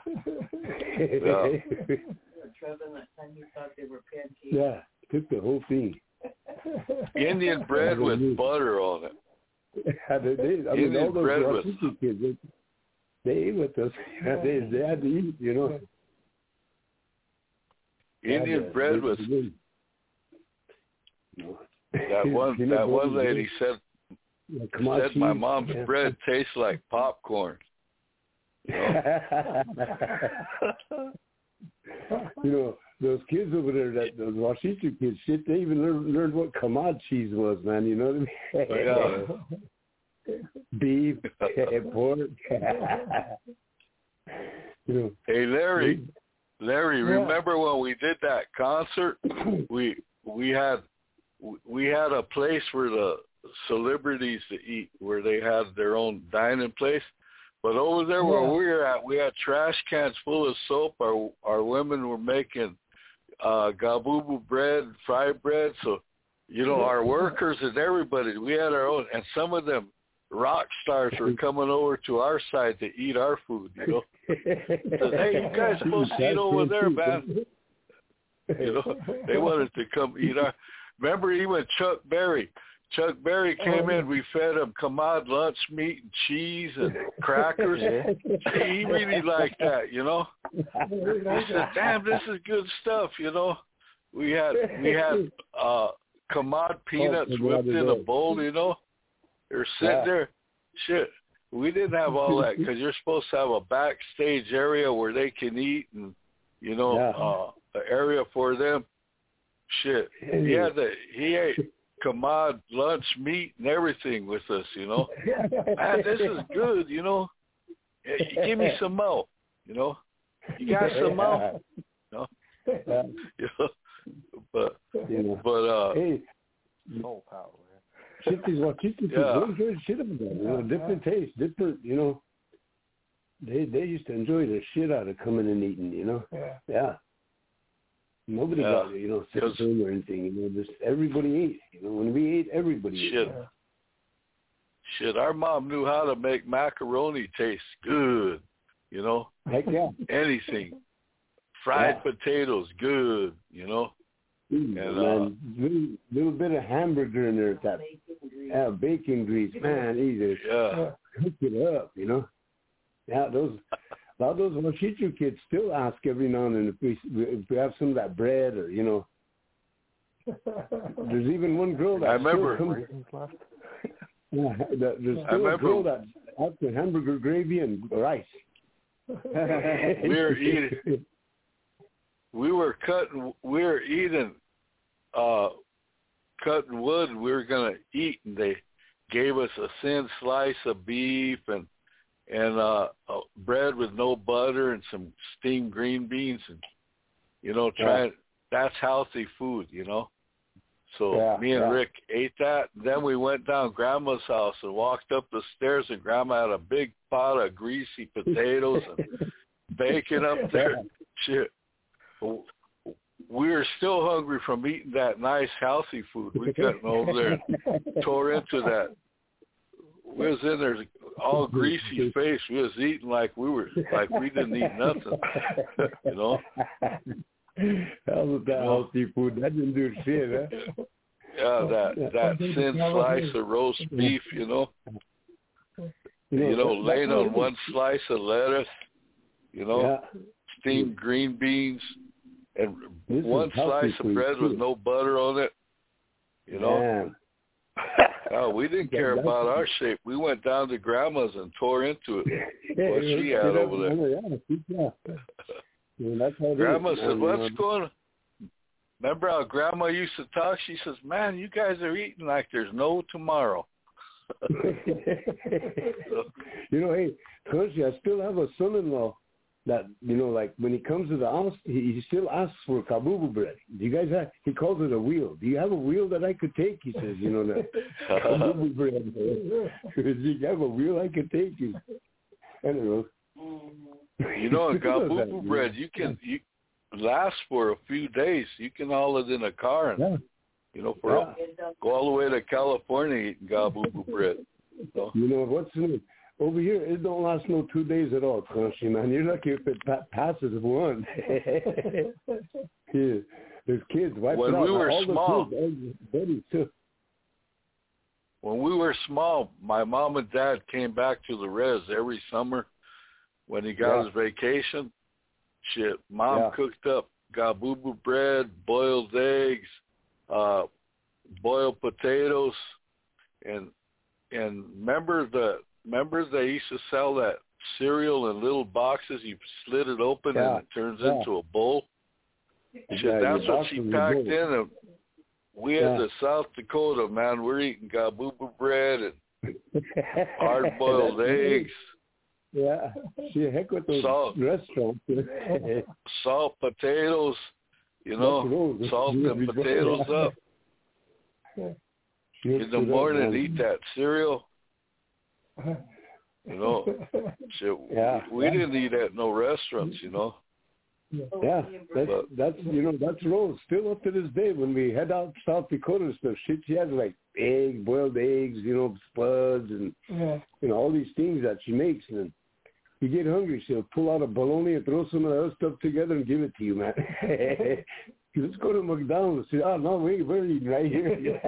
Yeah. Trevor, that time you thought they were pancakes. Yeah, took the whole thing. Indian bread with butter on it. Yeah, they, they, I mean, Indian all those bread Washington with... kids, they, they ate with us. they, they had to eat, you know. Indian had, bread uh, with... you know, That one, that one lady said, yeah, said my mom's yeah. bread tastes like popcorn. You know? You know, those kids over there, that those Washington kids, shit, they even learned, learned what Kamad cheese was, man. You know what I mean? Yeah. Beef, pork. You know. Hey, Larry, Larry, yeah. remember when we did that concert? We we had we had a place for the celebrities to eat, where they had their own dining place. But over there where yeah. we were at, we had trash cans full of soap. Our our women were making uh, gabubu bread, fried bread. So, you know, our workers and everybody, we had our own. And some of them rock stars were coming over to our side to eat our food, you know. Said, hey, you guys supposed to eat over there, man. You know, they wanted to come eat our. Remember, even Chuck Berry. Chuck Berry came in. We fed him Kamad lunch meat and cheese and crackers. He really liked that, you know. He said, "Damn, this is good stuff," you know. We had we had uh, Kamad peanuts whipped in a bowl, you know. They're sitting yeah. there. Shit, we didn't have all that because you're supposed to have a backstage area where they can eat and, you know, yeah. uh, an area for them. Shit, he had the he ate Kamad lunch meat and everything with us, you know. Man, this is good, you know. Give me some more, you know. You got some more, you know. Yeah. You know? But yeah. but uh, hey, soul power. Shit is what shit is yeah. good shit about that. You know, different taste, different. You know, they they used to enjoy the shit out of coming and eating. You know, yeah. yeah. Nobody yeah. got you know sipping or anything. You know, just everybody ate. You know, when we ate, everybody shit. ate. Yeah. Shit, our mom knew how to make macaroni taste good. You know, heck yeah, anything. Fried yeah. potatoes, good. You know. Mm, and man, uh, little, little bit of hamburger in there, that yeah, bacon grease, man, either yeah, cook it up, you know. Yeah, those a lot of those Washichu kids still ask every now and then if we if we have some of that bread or you know. There's even one girl that I remember. Still comes, yeah, there's still I remember, a girl that has the hamburger gravy and rice. We were eating. We were cutting. We were eating. Uh, cutting wood. We were gonna eat, and they gave us a thin slice of beef and and uh, uh, bread with no butter and some steamed green beans, and you know, trying. Yeah. That's healthy food, you know. So yeah, me and yeah. Rick ate that. Then we went down Grandma's house and walked up the stairs, and Grandma had a big pot of greasy potatoes and bacon up there. Yeah. Shit. We were still hungry from eating that nice, healthy food. We got over there and tore into that. We was in there all greasy face. We was eating like we were like we didn't eat nothing, you know. Hell with that healthy food. That didn't do shit, huh? Yeah, that that thin slice of roast beef, you know. You know, laying on one slice of lettuce, you know, yeah. steamed green beans, and this one slice of bread with no butter on it, you know. No, we didn't care about our shape. We went down to Grandma's and tore into it. What she had over there. Grandma said, "What's going on?" Remember how Grandma used to talk? She says, "Man, you guys are eating like there's no tomorrow." You know, hey, Hershey, I still have a son-in-law that, you know, like when he comes to the house, he, he still asks for kabubu bread. Do you guys have, he calls it a wheel. Do you have a wheel that I could take? He says, you know, that kabubu bread. Do you have a wheel I could take? He, anyway. You know, kabubu bread, you can you last for a few days. You can haul it in a car and, yeah. you know, for yeah. a, go all the way to California eating kabubu bread. So. You know, what's new? Over here, it don't last no two days at all, Crunchy, man. You're lucky if it pa- passes one. Yeah. There's kids. Wipe when it out. we were all small, the kids, too. when we were small, my mom and dad came back to the res every summer when he got yeah. his vacation. Shit, Mom yeah. cooked up kabubu bread, boiled eggs, uh, boiled potatoes, and and remember the remember they used to sell that cereal in little boxes. You slit it open yeah. and it turns yeah. into a bowl. Shit, yeah, that's what she packed in. And we had yeah. the South Dakota, man. We're eating kabubu bread and hard-boiled eggs. Yeah, she heck with those salt, restaurants. Salt potatoes, you know, salt and potatoes up. In the morning, eat that cereal. You know, shit, yeah, we, we yeah. didn't eat at no restaurants, you know. Yeah, that's that's you know that's Rose. Still up to this day, when we head out South Dakota and stuff, shit, she has like egg, boiled eggs, you know, spuds, and Yeah. you know all these things that she makes. And you get hungry, she'll pull out a bologna and throw some of the other stuff together and give it to you, man. Let's go to McDonald's. Say, oh no, we we're eating right here.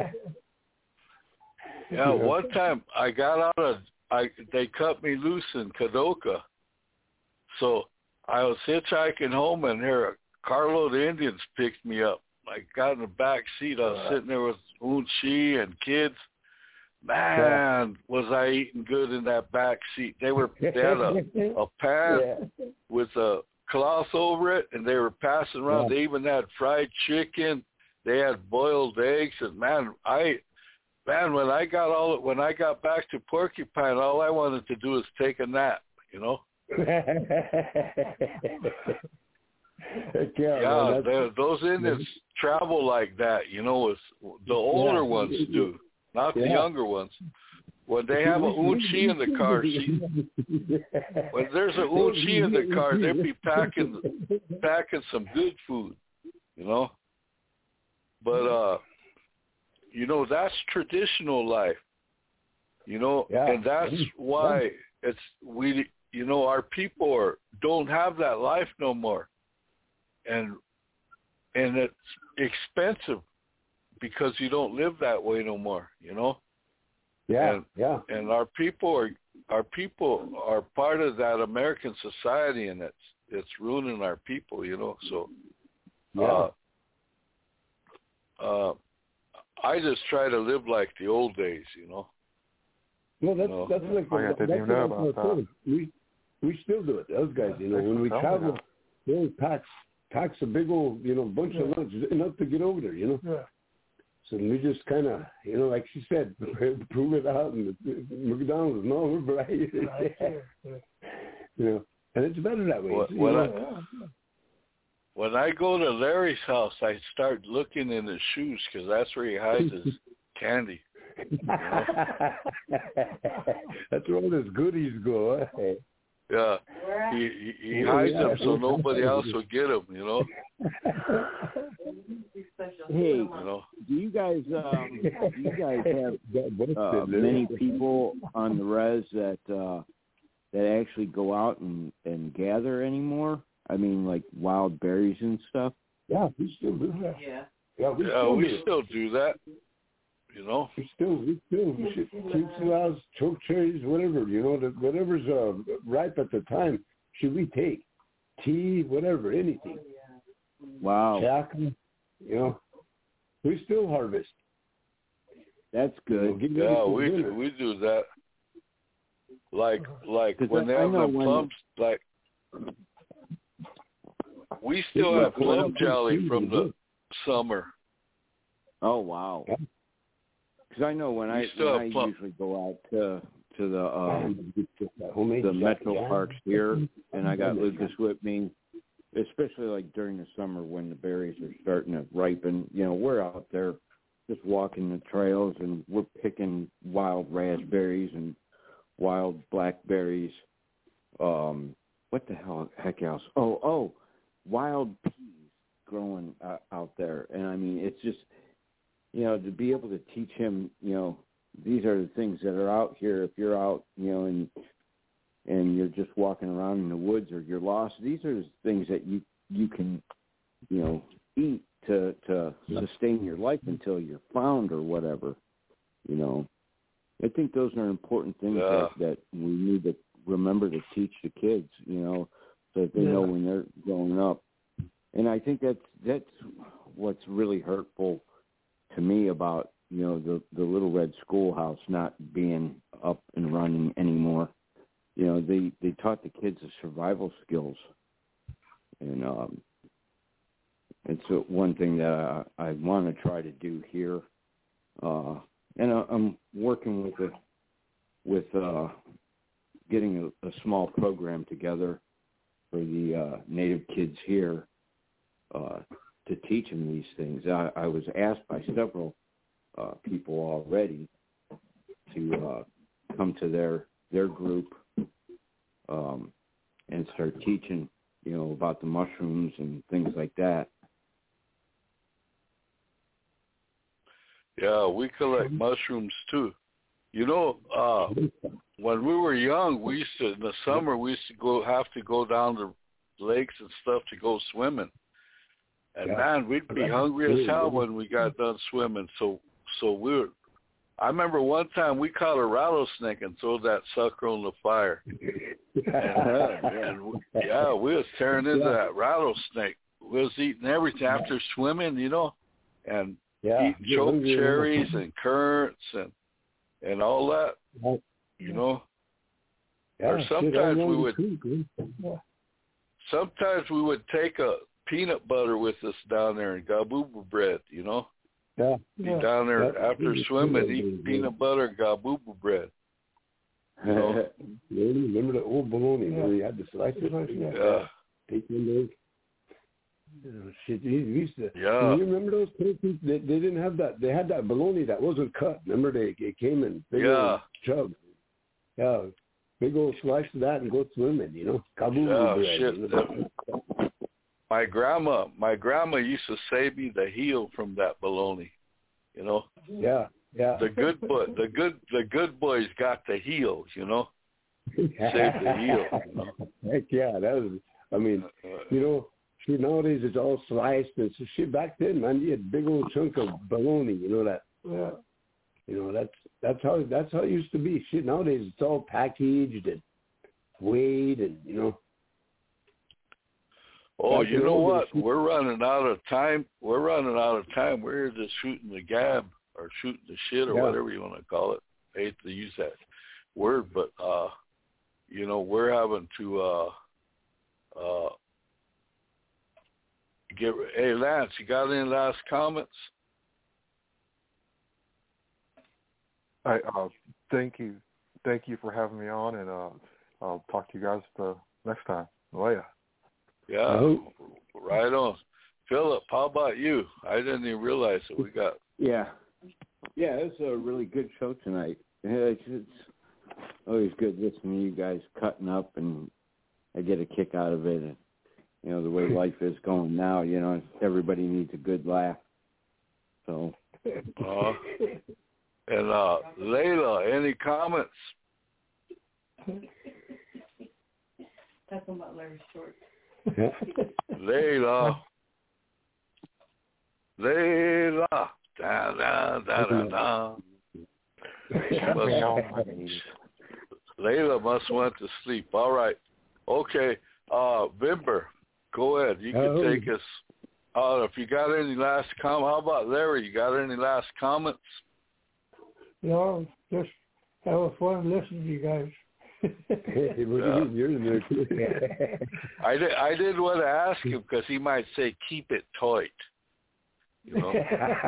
Yeah, one time I got out of, I they cut me loose in Kadoka, so I was hitchhiking home, and here a carload of Indians picked me up. I got in the back seat. I was sitting there with Unchi and kids. Man, was I eating good in that back seat. They were they had a, a pan yeah. with a cloth over it, and they were passing around. Yeah. They even had fried chicken. They had boiled eggs, and man, I man when I got all when I got back to Porcupine, all I wanted to do was take a nap, you know. yeah, man, those Indians travel like that, you know. It's, the older yeah. ones do, not yeah. the younger ones. When they have a Unchi in the car, she, when there's a Unchi in the car, they be packing packing some good food, you know. But uh, you know, that's traditional life, you know, yeah. and that's why yeah. it's we. You know, our people are, don't have that life no more, and and it's expensive because you don't live that way no more. You know. Yeah, and, yeah. And our people are our people are part of that American society, and it's it's ruining our people. You know, so yeah. Uh, uh, I just try to live like the old days. You know. No, that's you know? that's like oh, yeah, that's didn't even know about that. We we still do it. Those guys, you know, when we travel, they always packs packs a big old, you know, bunch yeah. of lunch enough to get over there. You know. Yeah. So we just kind of, you know, like she said, prove it out. And McDonald's, no, we're right here. Right here. Yeah. You know, and it's better that way. When, when, I, when I go to Larry's house, I start looking in his shoes because that's where he hides his candy. You know? That's where all his goodies go. Eh? Yeah, he he, he hides yeah. them so nobody else will get them. You know. Hey, you know. do you guys um, do you guys have uh, many people on the res that uh, that actually go out and, and gather anymore? I mean, like wild berries and stuff. Yeah, we still do that. Yeah. Yeah, we, yeah, still, we do still do that. You know. We still, we still, chihuahuas, choke cherries, whatever. You know, whatever's uh, ripe at the time, should we take tea, whatever, anything. Wow. Chocolate, you know. We still harvest. That's good. You know, yeah, we do, we do that. Like like when I, they have them plums, like we still have plum jelly from the summer. Oh wow! Because I know when I when I usually go out to to the um, the metro parks here, and I got Lucas with me. Especially like during the summer when the berries are starting to ripen, you know, we're out there just walking the trails and we're picking wild raspberries and wild blackberries. Um, what the hell, heck else? Oh, oh, wild peas growing uh, out there. And I mean, it's just, you know, to be able to teach him, you know, these are the things that are out here. If you're out, you know, and and you're just walking around in the woods or you're lost, these are things that you, you can, you know, eat to, to sustain your life until you're found or whatever, you know. I think those are important things yeah. that, that we need to remember to teach the kids, you know, so that they yeah. know when they're growing up. And I think that's, that's what's really hurtful to me about, you know, the, the Little Red Schoolhouse not being up and running anymore. You know, they, they taught the kids the survival skills, and um, it's one thing that I, I want to try to do here. Uh, and I, I'm working with a, with uh, getting a, a small program together for the uh, Native kids here uh, to teach them these things. I, I was asked by several uh, people already to uh, come to their their group. Um, and start teaching, you know, about the mushrooms and things like that. Yeah, we collect mushrooms too. You know, uh, when we were young, we used to, in the summer, we used to go, have to go down to lakes and stuff to go swimming. And yeah. man, we'd be hungry as hell when we got done swimming. So, so we were, I remember one time we caught a rattlesnake and threw that sucker on the fire. And, and yeah, we was tearing into yeah. that rattlesnake. We was eating everything after swimming, you know, and yeah. eating choke cherries and currants and and all that, you know. Yeah, or sometimes we would, yeah. sometimes we would take a peanut butter with us down there and gabubu bread, you know. Yeah. Be yeah. down there yeah. after swimming, eating peanut butter and gabubu bread. You know? Remember the old bologna yeah. where you had to slice it? Yeah. yeah. Take one leg. Shit, we used to. Yeah. You remember those places? They, they didn't have that. They had that bologna that wasn't cut. Remember, they it came in big yeah. old chubs. Yeah, big old slice of that and go swimming. You know, kaboom yeah, bread. Shit. You know? My grandma, my grandma used to save me the heel from that bologna. You know. Yeah, yeah. The good boy, the good, the good boys got the heel. You know. Save the heel. You know? Heck yeah, that was. I mean, you know. See, nowadays it's all sliced and so shit. Back then, man, you had a big old chunk of bologna. You know that. Yeah. You know that's that's how that's how it used to be. Shit, nowadays it's all packaged and weighed and you know. Oh, you know what? We're running out of time. We're running out of time. We're just shooting the gab or shooting the shit or yeah. whatever you want to call it. I hate to use that word, but uh, you know, we're having to. Uh, uh, Get, hey, Lance, you got any last comments? I uh, thank you, thank you for having me on, and uh, I'll talk to you guys the next time. Later. Yeah, oh. Right on. Philip, how about you? I didn't even realize that we got. Yeah, yeah, it's a really good show tonight. It's, it's always good listening to you guys cutting up, and I get a kick out of it. You know, the way life is going now, you know, everybody needs a good laugh. So. Uh, and uh, Layla, any comments? Talking about Larry Short. Layla. Layla. Da, da, da, da, da. must, Layla must went to sleep. All right. Okay. Uh, Vimber. Go ahead. You can oh. take us. Uh, if you got any last comment, how about Larry? You got any last comments? No, just have a fun listening to you guys. yeah. I did. I did want to ask him because he might say, "Keep it tight." You know.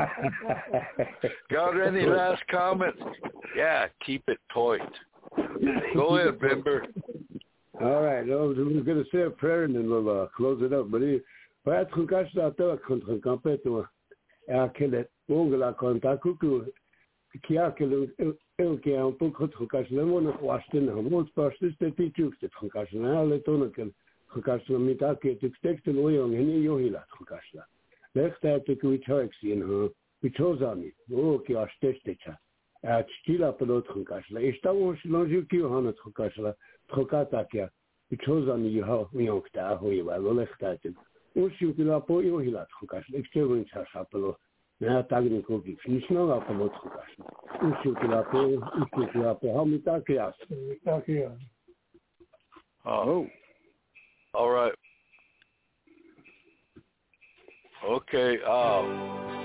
Got any last comments? Yeah, keep it tight. Go ahead, Vimber. All right, no, we're going to say a prayer and then we'll uh, close it up. But if I had to catch that, I could compare to a killer. Ongla contact to Kiakel, Elke, and Pukukash, Lemon of Washington, and most persons that he took the concussion. I let on a concussion Mitake to text and oil and any Yohila concussion. Next, I took which hikes in her, which was on it. Okay, our stitcher. At still up a lot concussion. It's that one she knows you kill on a concussion. Trocatakia, which was on you how we young star who you were left. Usi Pilapo, you will not concussion, exchange has apollo. Now tagging cookie, finish no apollo concussion. Usi Pilapo, Usi Pilapo, how many takias? Takia. Oh. All right. Okay. Um.